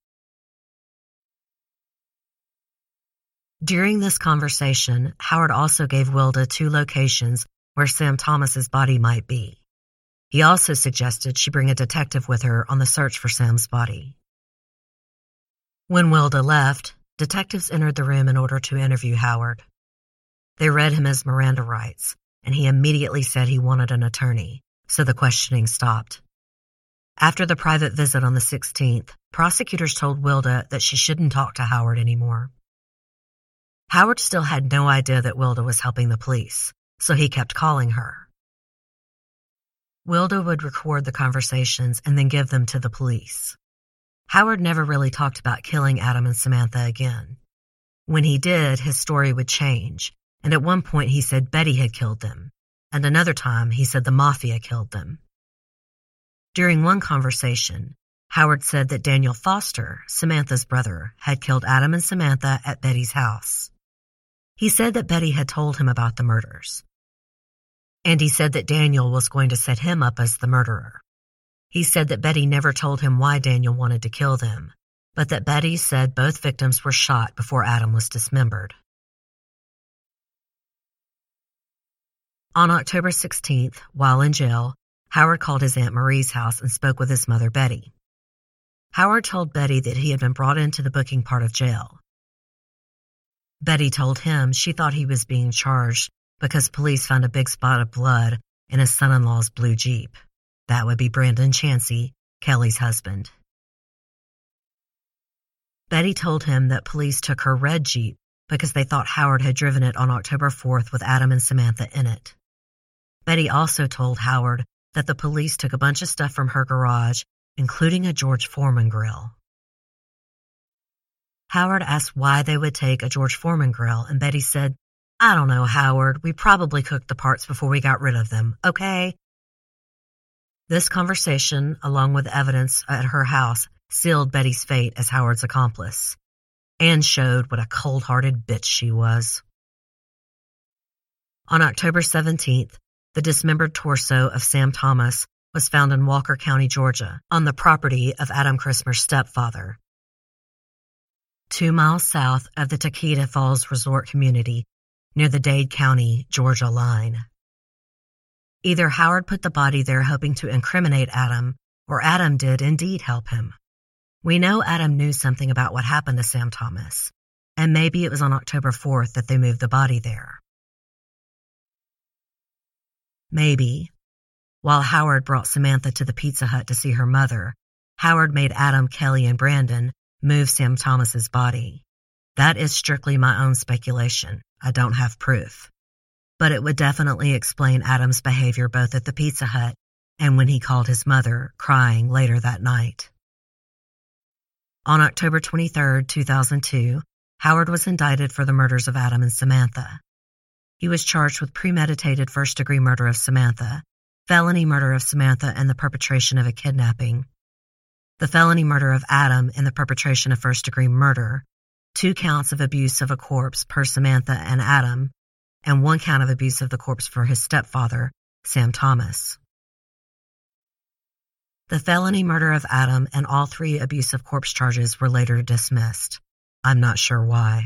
During this conversation, Howard also gave Wilda 2 locations where Sam Thomas's body might be. He also suggested she bring a detective with her on the search for Sam's body. When Wilda left, detectives entered the room in order to interview Howard. They read him his Miranda rights, and he immediately said he wanted an attorney, so the questioning stopped. After the private visit on the 16th, prosecutors told Wilda that she shouldn't talk to Howard anymore. Howard still had no idea that Wilda was helping the police, so he kept calling her. Wilda would record the conversations and then give them to the police. Howard never really talked about killing Adam and Samantha again. When he did, his story would change, and at one point he said Betty had killed them, and another time he said the mafia killed them. During one conversation, Howard said that Daniel Foster, Samantha's brother, had killed Adam and Samantha at Betty's house. He said that Betty had told him about the murders. And he said that Daniel was going to set him up as the murderer. He said that Betty never told him why Daniel wanted to kill them, but that Betty said both victims were shot before Adam was dismembered. On October 16th, while in jail, Howard called his Aunt Marie's house and spoke with his mother, Betty. Howard told Betty that he had been brought into the booking part of jail. Betty told him she thought he was being charged because police found a big spot of blood in his son-in-law's blue Jeep. That would be Brandon Chansey, Kelly's husband. Betty told him that police took her red Jeep because they thought Howard had driven it on October 4th with Adam and Samantha in it. Betty also told Howard that the police took a bunch of stuff from her garage, including a George Foreman grill. Howard asked why they would take a George Foreman grill, and Betty said, I don't know, Howard. We probably cooked the parts before we got rid of them, okay? This conversation, along with evidence at her house, sealed Betty's fate as Howard's accomplice, and showed what a cold-hearted bitch she was. On October 17th, the dismembered torso of Sam Thomas was found in Walker County, Georgia, on the property of Adam Christmer's stepfather, 2 miles south of the Taquita Falls Resort community near the Dade County, Georgia line. Either Howard put the body there hoping to incriminate Adam, or Adam did indeed help him. We know Adam knew something about what happened to Sam Thomas, and maybe it was on October 4th that they moved the body there. Maybe, while Howard brought Samantha to the Pizza Hut to see her mother, Howard made Adam, Kelly, and Brandon move Sam Thomas's body. That is strictly my own speculation. I don't have proof. But it would definitely explain Adam's behavior both at the Pizza Hut and when he called his mother, crying later that night. On October 23, 2002, Howard was indicted for the murders of Adam and Samantha. He was charged with premeditated first-degree murder of Samantha, felony murder of Samantha and the perpetration of a kidnapping, the felony murder of Adam and the perpetration of first-degree murder, 2 counts of abuse of a corpse per Samantha and Adam, and 1 count of abuse of the corpse for his stepfather, Sam Thomas. The felony murder of Adam and all 3 abuse of corpse charges were later dismissed. I'm not sure why.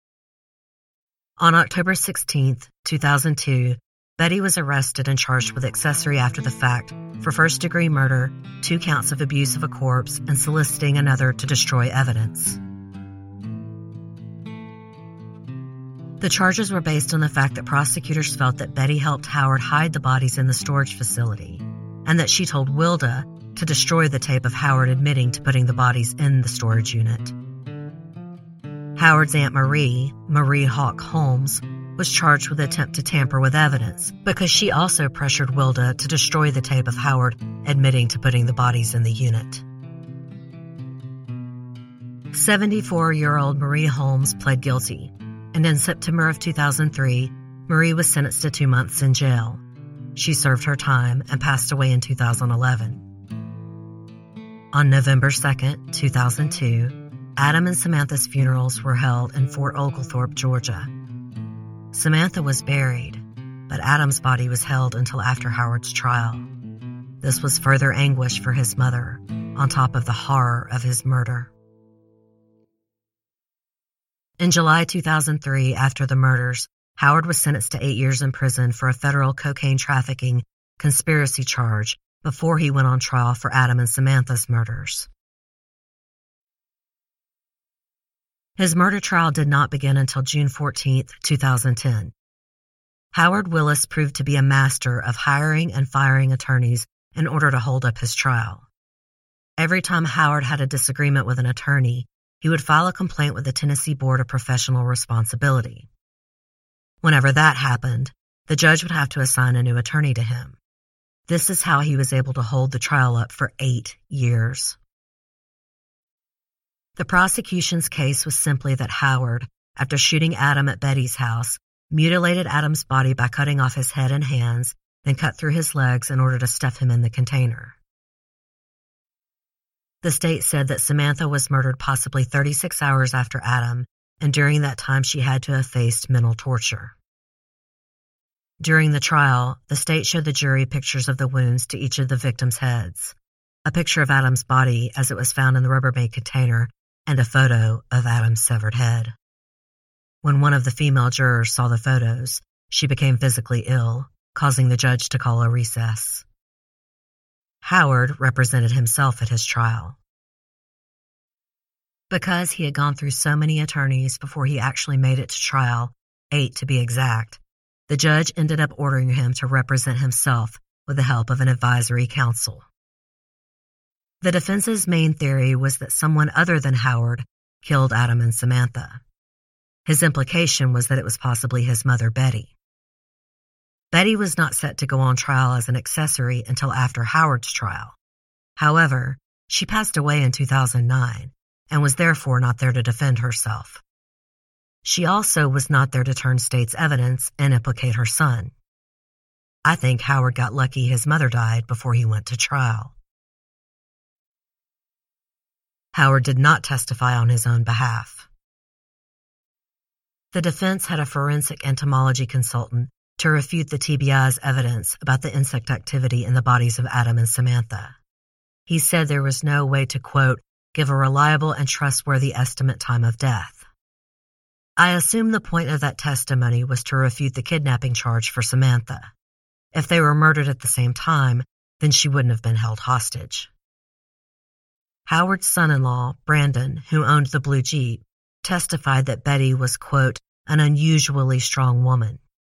On October 16, 2002, Betty was arrested and charged with accessory after the fact for first-degree murder, 2 counts of abuse of a corpse, and soliciting another to destroy evidence. The charges were based on the fact that prosecutors felt that Betty helped Howard hide the bodies in the storage facility, and that she told Wilda to destroy the tape of Howard admitting to putting the bodies in the storage unit. Howard's Aunt Marie Hawk Holmes, was charged with attempt to tamper with evidence because she also pressured Wilda to destroy the tape of Howard admitting to putting the bodies in the unit. 74-year-old Marie Holmes pled guilty, and in September of 2003, Marie was sentenced to 2 months in jail. She served her time and passed away in 2011. On November 2, 2002, Adam and Samantha's funerals were held in Fort Oglethorpe, Georgia. Samantha was buried, but Adam's body was held until after Howard's trial. This was further anguish for his mother, on top of the horror of his murder. In July 2003, after the murders, Howard was sentenced to 8 years in prison for a federal cocaine trafficking conspiracy charge before he went on trial for Adam and Samantha's murders. His murder trial did not begin until June 14, 2010. Howard Willis proved to be a master of hiring and firing attorneys in order to hold up his trial. Every time Howard had a disagreement with an attorney, he would file a complaint with the Tennessee Board of Professional Responsibility. Whenever that happened, the judge would have to assign a new attorney to him. This is how he was able to hold the trial up for 8 years. The prosecution's case was simply that Howard, after shooting Adam at Betty's house, mutilated Adam's body by cutting off his head and hands, then cut through his legs in order to stuff him in the container. The state said that Samantha was murdered possibly 36 hours after Adam, and during that time she had to have faced mental torture. During the trial, the state showed the jury pictures of the wounds to each of the victims' heads, a picture of Adam's body as it was found in the Rubbermaid container, and a photo of Adam's severed head. When one of the female jurors saw the photos, she became physically ill, causing the judge to call a recess. Howard represented himself at his trial. Because he had gone through so many attorneys before he actually made it to trial, 8 to be exact, the judge ended up ordering him to represent himself with the help of an advisory council. The defense's main theory was that someone other than Howard killed Adam and Samantha. His implication was that it was possibly his mother, Betty. Betty was not set to go on trial as an accessory until after Howard's trial. However, she passed away in 2009 and was therefore not there to defend herself. She also was not there to turn state's evidence and implicate her son. I think Howard got lucky his mother died before he went to trial. Howard did not testify on his own behalf. The defense had a forensic entomology consultant to refute the TBI's evidence about the insect activity in the bodies of Adam and Samantha. He said there was no way to, quote, give a reliable and trustworthy estimate time of death. I assume the point of that testimony was to refute the kidnapping charge for Samantha. If they were murdered at the same time, then she wouldn't have been held hostage. Howard's son-in-law, Brandon, who owned the blue Jeep, testified that Betty was, quote, an unusually strong woman.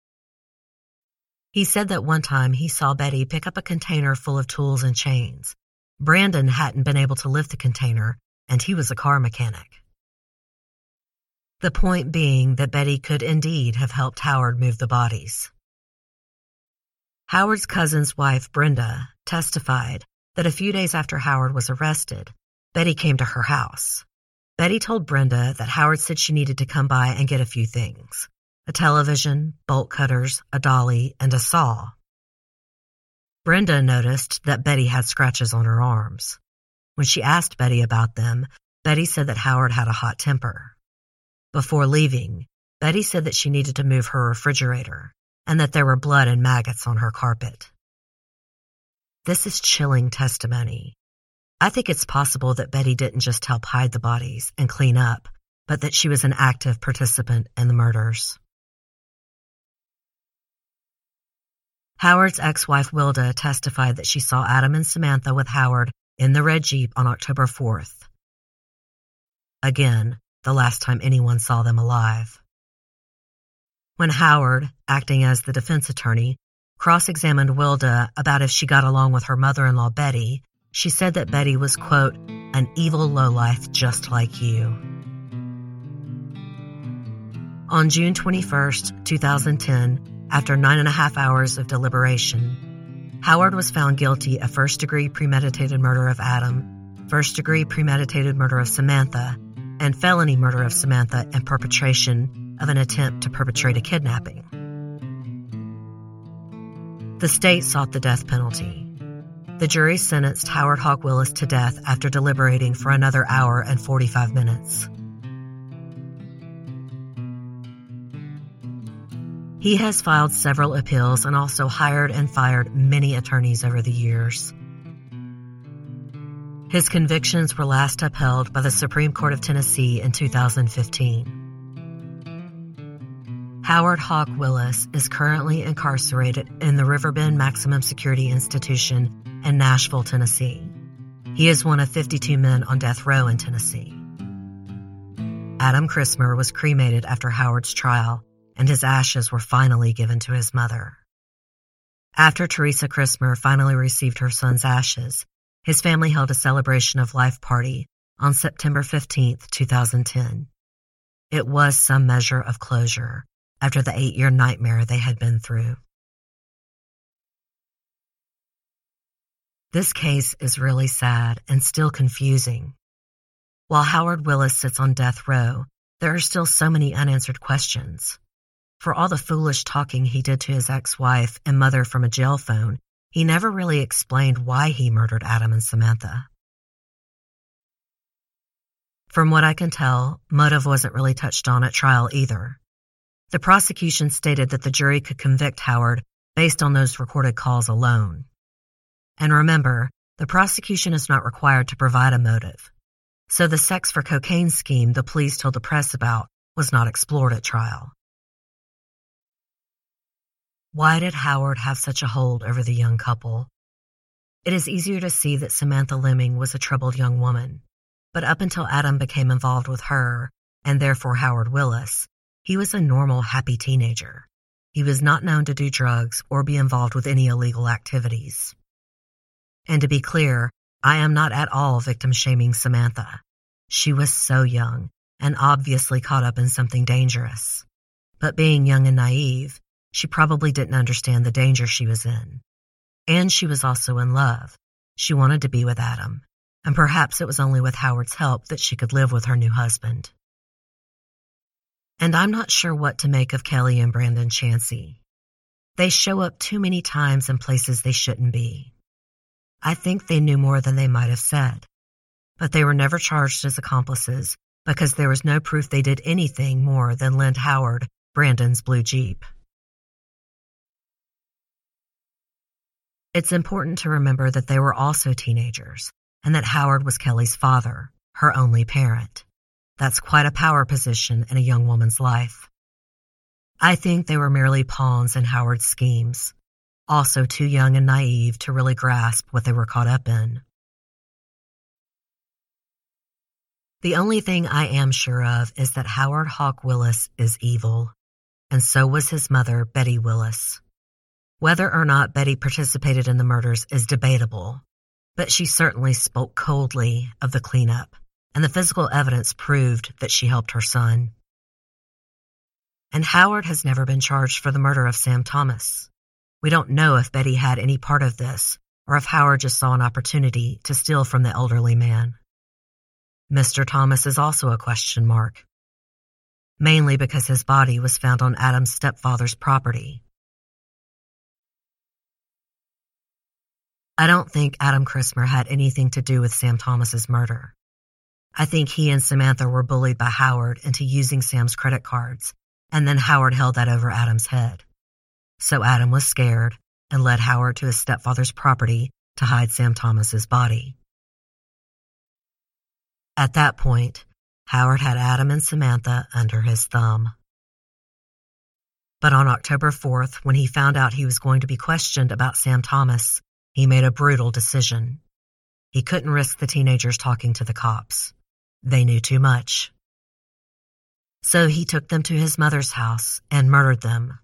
He said that one time he saw Betty pick up a container full of tools and chains. Brandon hadn't been able to lift the container, and he was a car mechanic. The point being that Betty could indeed have helped Howard move the bodies. Howard's cousin's wife, Brenda, testified that a few days after Howard was arrested, Betty came to her house. Betty told Brenda that Howard said she needed to come by and get a few things: a television, bolt cutters, a dolly, and a saw. Brenda noticed that Betty had scratches on her arms. When she asked Betty about them, Betty said that Howard had a hot temper. Before leaving, Betty said that she needed to move her refrigerator and that there were blood and maggots on her carpet. This is chilling testimony. I think it's possible that Betty didn't just help hide the bodies and clean up, but that she was an active participant in the murders. Howard's ex-wife Wilda testified that she saw Adam and Samantha with Howard in the red Jeep on October 4th. Again, the last time anyone saw them alive. When Howard, acting as the defense attorney, cross-examined Wilda about if she got along with her mother-in-law Betty, she said that Betty was, quote, an evil lowlife just like you. On June 21, 2010, after 9.5 hours of deliberation, Howard was found guilty of first-degree premeditated murder of Adam, first-degree premeditated murder of Samantha, and felony murder of Samantha and perpetration of an attempt to perpetrate a kidnapping. The state sought the death penalty. The jury sentenced Howard Hawk Willis to death after deliberating for another hour and 45 minutes. He has filed several appeals and also hired and fired many attorneys over the years. His convictions were last upheld by the Supreme Court of Tennessee in 2015. Howard Hawk Willis is currently incarcerated in the Riverbend Maximum Security Institution in Nashville, Tennessee. He is one of 52 men on death row in Tennessee. Adam Christmer was cremated after Howard's trial, and his ashes were finally given to his mother. After Teresa Christmer finally received her son's ashes, his family held a celebration of life party on September 15, 2010. It was some measure of closure after the 8-year nightmare they had been through. This case is really sad and still confusing. While Howard Willis sits on death row, there are still so many unanswered questions. For all the foolish talking he did to his ex-wife and mother from a jail phone, he never really explained why he murdered Adam and Samantha. From what I can tell, motive wasn't really touched on at trial either. The prosecution stated that the jury could convict Howard based on those recorded calls alone. And remember, the prosecution is not required to provide a motive. So the sex for cocaine scheme the police told the press about was not explored at trial. Why did Howard have such a hold over the young couple? It is easier to see that Samantha Lemming was a troubled young woman, but up until Adam became involved with her, and therefore Howard Willis, he was a normal, happy teenager. He was not known to do drugs or be involved with any illegal activities. And to be clear, I am not at all victim-shaming Samantha. She was so young and obviously caught up in something dangerous. But being young and naive, she probably didn't understand the danger she was in. And she was also in love. She wanted to be with Adam, and perhaps it was only with Howard's help that she could live with her new husband. And I'm not sure what to make of Kelly and Brandon Chancey. They show up too many times in places they shouldn't be. I think they knew more than they might have said, but they were never charged as accomplices because there was no proof they did anything more than lend Howard Brandon's blue Jeep. It's important to remember that they were also teenagers and that Howard was Kelly's father, her only parent. That's quite a power position in a young woman's life. I think they were merely pawns in Howard's schemes, also too young and naive to really grasp what they were caught up in. The only thing I am sure of is that Howard Hawk Willis is evil, and so was his mother, Betty Willis. Whether or not Betty participated in the murders is debatable, but she certainly spoke coldly of the cleanup, and the physical evidence proved that she helped her son. And Howard has never been charged for the murder of Sam Thomas. We don't know if Betty had any part of this, or if Howard just saw an opportunity to steal from the elderly man. Mr. Thomas is also a question mark, mainly because his body was found on Adam's stepfather's property. I don't think Adam Christmer had anything to do with Sam Thomas's murder. I think he and Samantha were bullied by Howard into using Sam's credit cards, and then Howard held that over Adam's head. So Adam was scared and led Howard to his stepfather's property to hide Sam Thomas's body. At that point, Howard had Adam and Samantha under his thumb. But on October 4th, when he found out he was going to be questioned about Sam Thomas, he made a brutal decision. He couldn't risk the teenagers talking to the cops. They knew too much. So he took them to his mother's house and murdered them.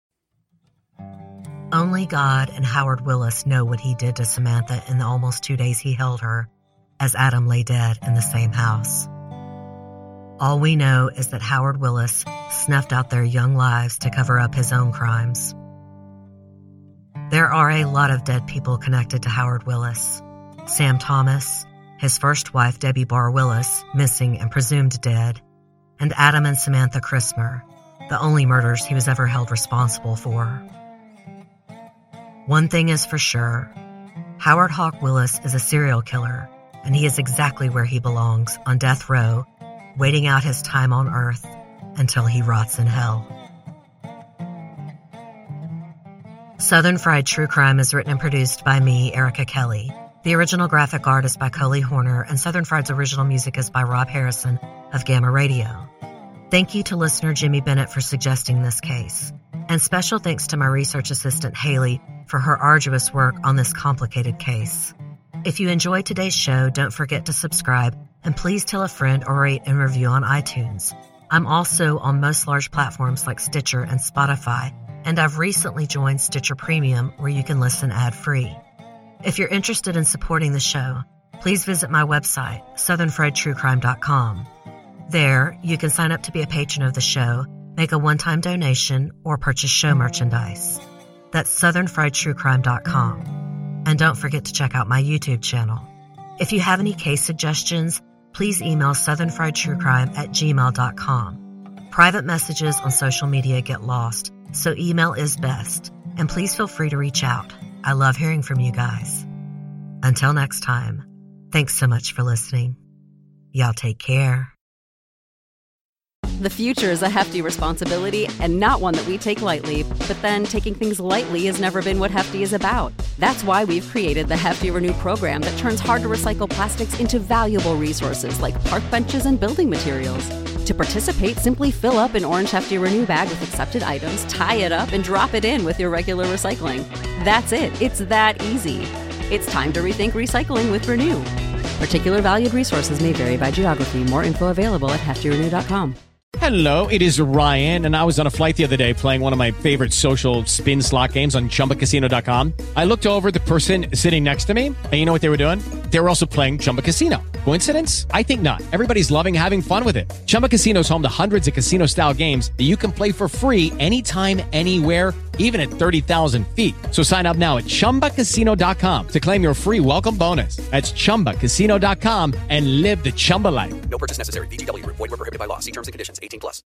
Only God and Howard Willis know what he did to Samantha in the almost 2 days he held her, as Adam lay dead in the same house. All we know is that Howard Willis snuffed out their young lives to cover up his own crimes. There are a lot of dead people connected to Howard Willis. Sam Thomas, his first wife Debbie Barr Willis, missing and presumed dead, and Adam and Samantha Chrismer, the only murders he was ever held responsible for. One thing is for sure, Howard Hawk Willis is a serial killer, and he is exactly where he belongs, on death row, waiting out his time on Earth until he rots in hell. Southern Fried True Crime is written and produced by me, Erica Kelly. The original graphic art is by Coley Horner, and Southern Fried's original music is by Rob Harrison of Gamma Radio. Thank you to listener Jimmy Bennett for suggesting this case. And special thanks to my research assistant, Haley, for her arduous work on this complicated case. If you enjoyed today's show, don't forget to subscribe, and please tell a friend or rate and review on iTunes. I'm also on most large platforms like Stitcher and Spotify, and I've recently joined Stitcher Premium, where you can listen ad-free. If you're interested in supporting the show, please visit my website, southernfriedtruecrime.com. There, you can sign up to be a patron of the show, make a one-time donation, or purchase show merchandise. That's southernfriedtruecrime.com. And don't forget to check out my YouTube channel. If you have any case suggestions, please email southernfriedtruecrime@gmail.com. Private messages on social media get lost, so email is best. And please feel free to reach out. I love hearing from you guys. Until next time, thanks so much for listening. Y'all take care. The future is a hefty responsibility and not one that we take lightly. But then taking things lightly has never been what Hefty is about. That's why we've created the Hefty Renew program that turns hard-to-recycle plastics into valuable resources like park benches and building materials. To participate, simply fill up an orange Hefty Renew bag with accepted items, tie it up, and drop it in with your regular recycling. That's it. It's that easy. It's time to rethink recycling with Renew. Particular valued resources may vary by geography. More info available at heftyrenew.com. Hello, it is Ryan, and I was on a flight the other day playing one of my favorite social spin slot games on ChumbaCasino.com. I looked over at the person sitting next to me, and you know what they were doing? They were also playing Chumba Casino. Coincidence? I think not. Everybody's loving having fun with it. Chumba Casino is home to hundreds of casino-style games that you can play for free anytime, anywhere, even at 30,000 feet. So sign up now at ChumbaCasino.com to claim your free welcome bonus. That's ChumbaCasino.com and live the Chumba life. No purchase necessary. VGW. Void where prohibited by law. See terms and conditions. 18+.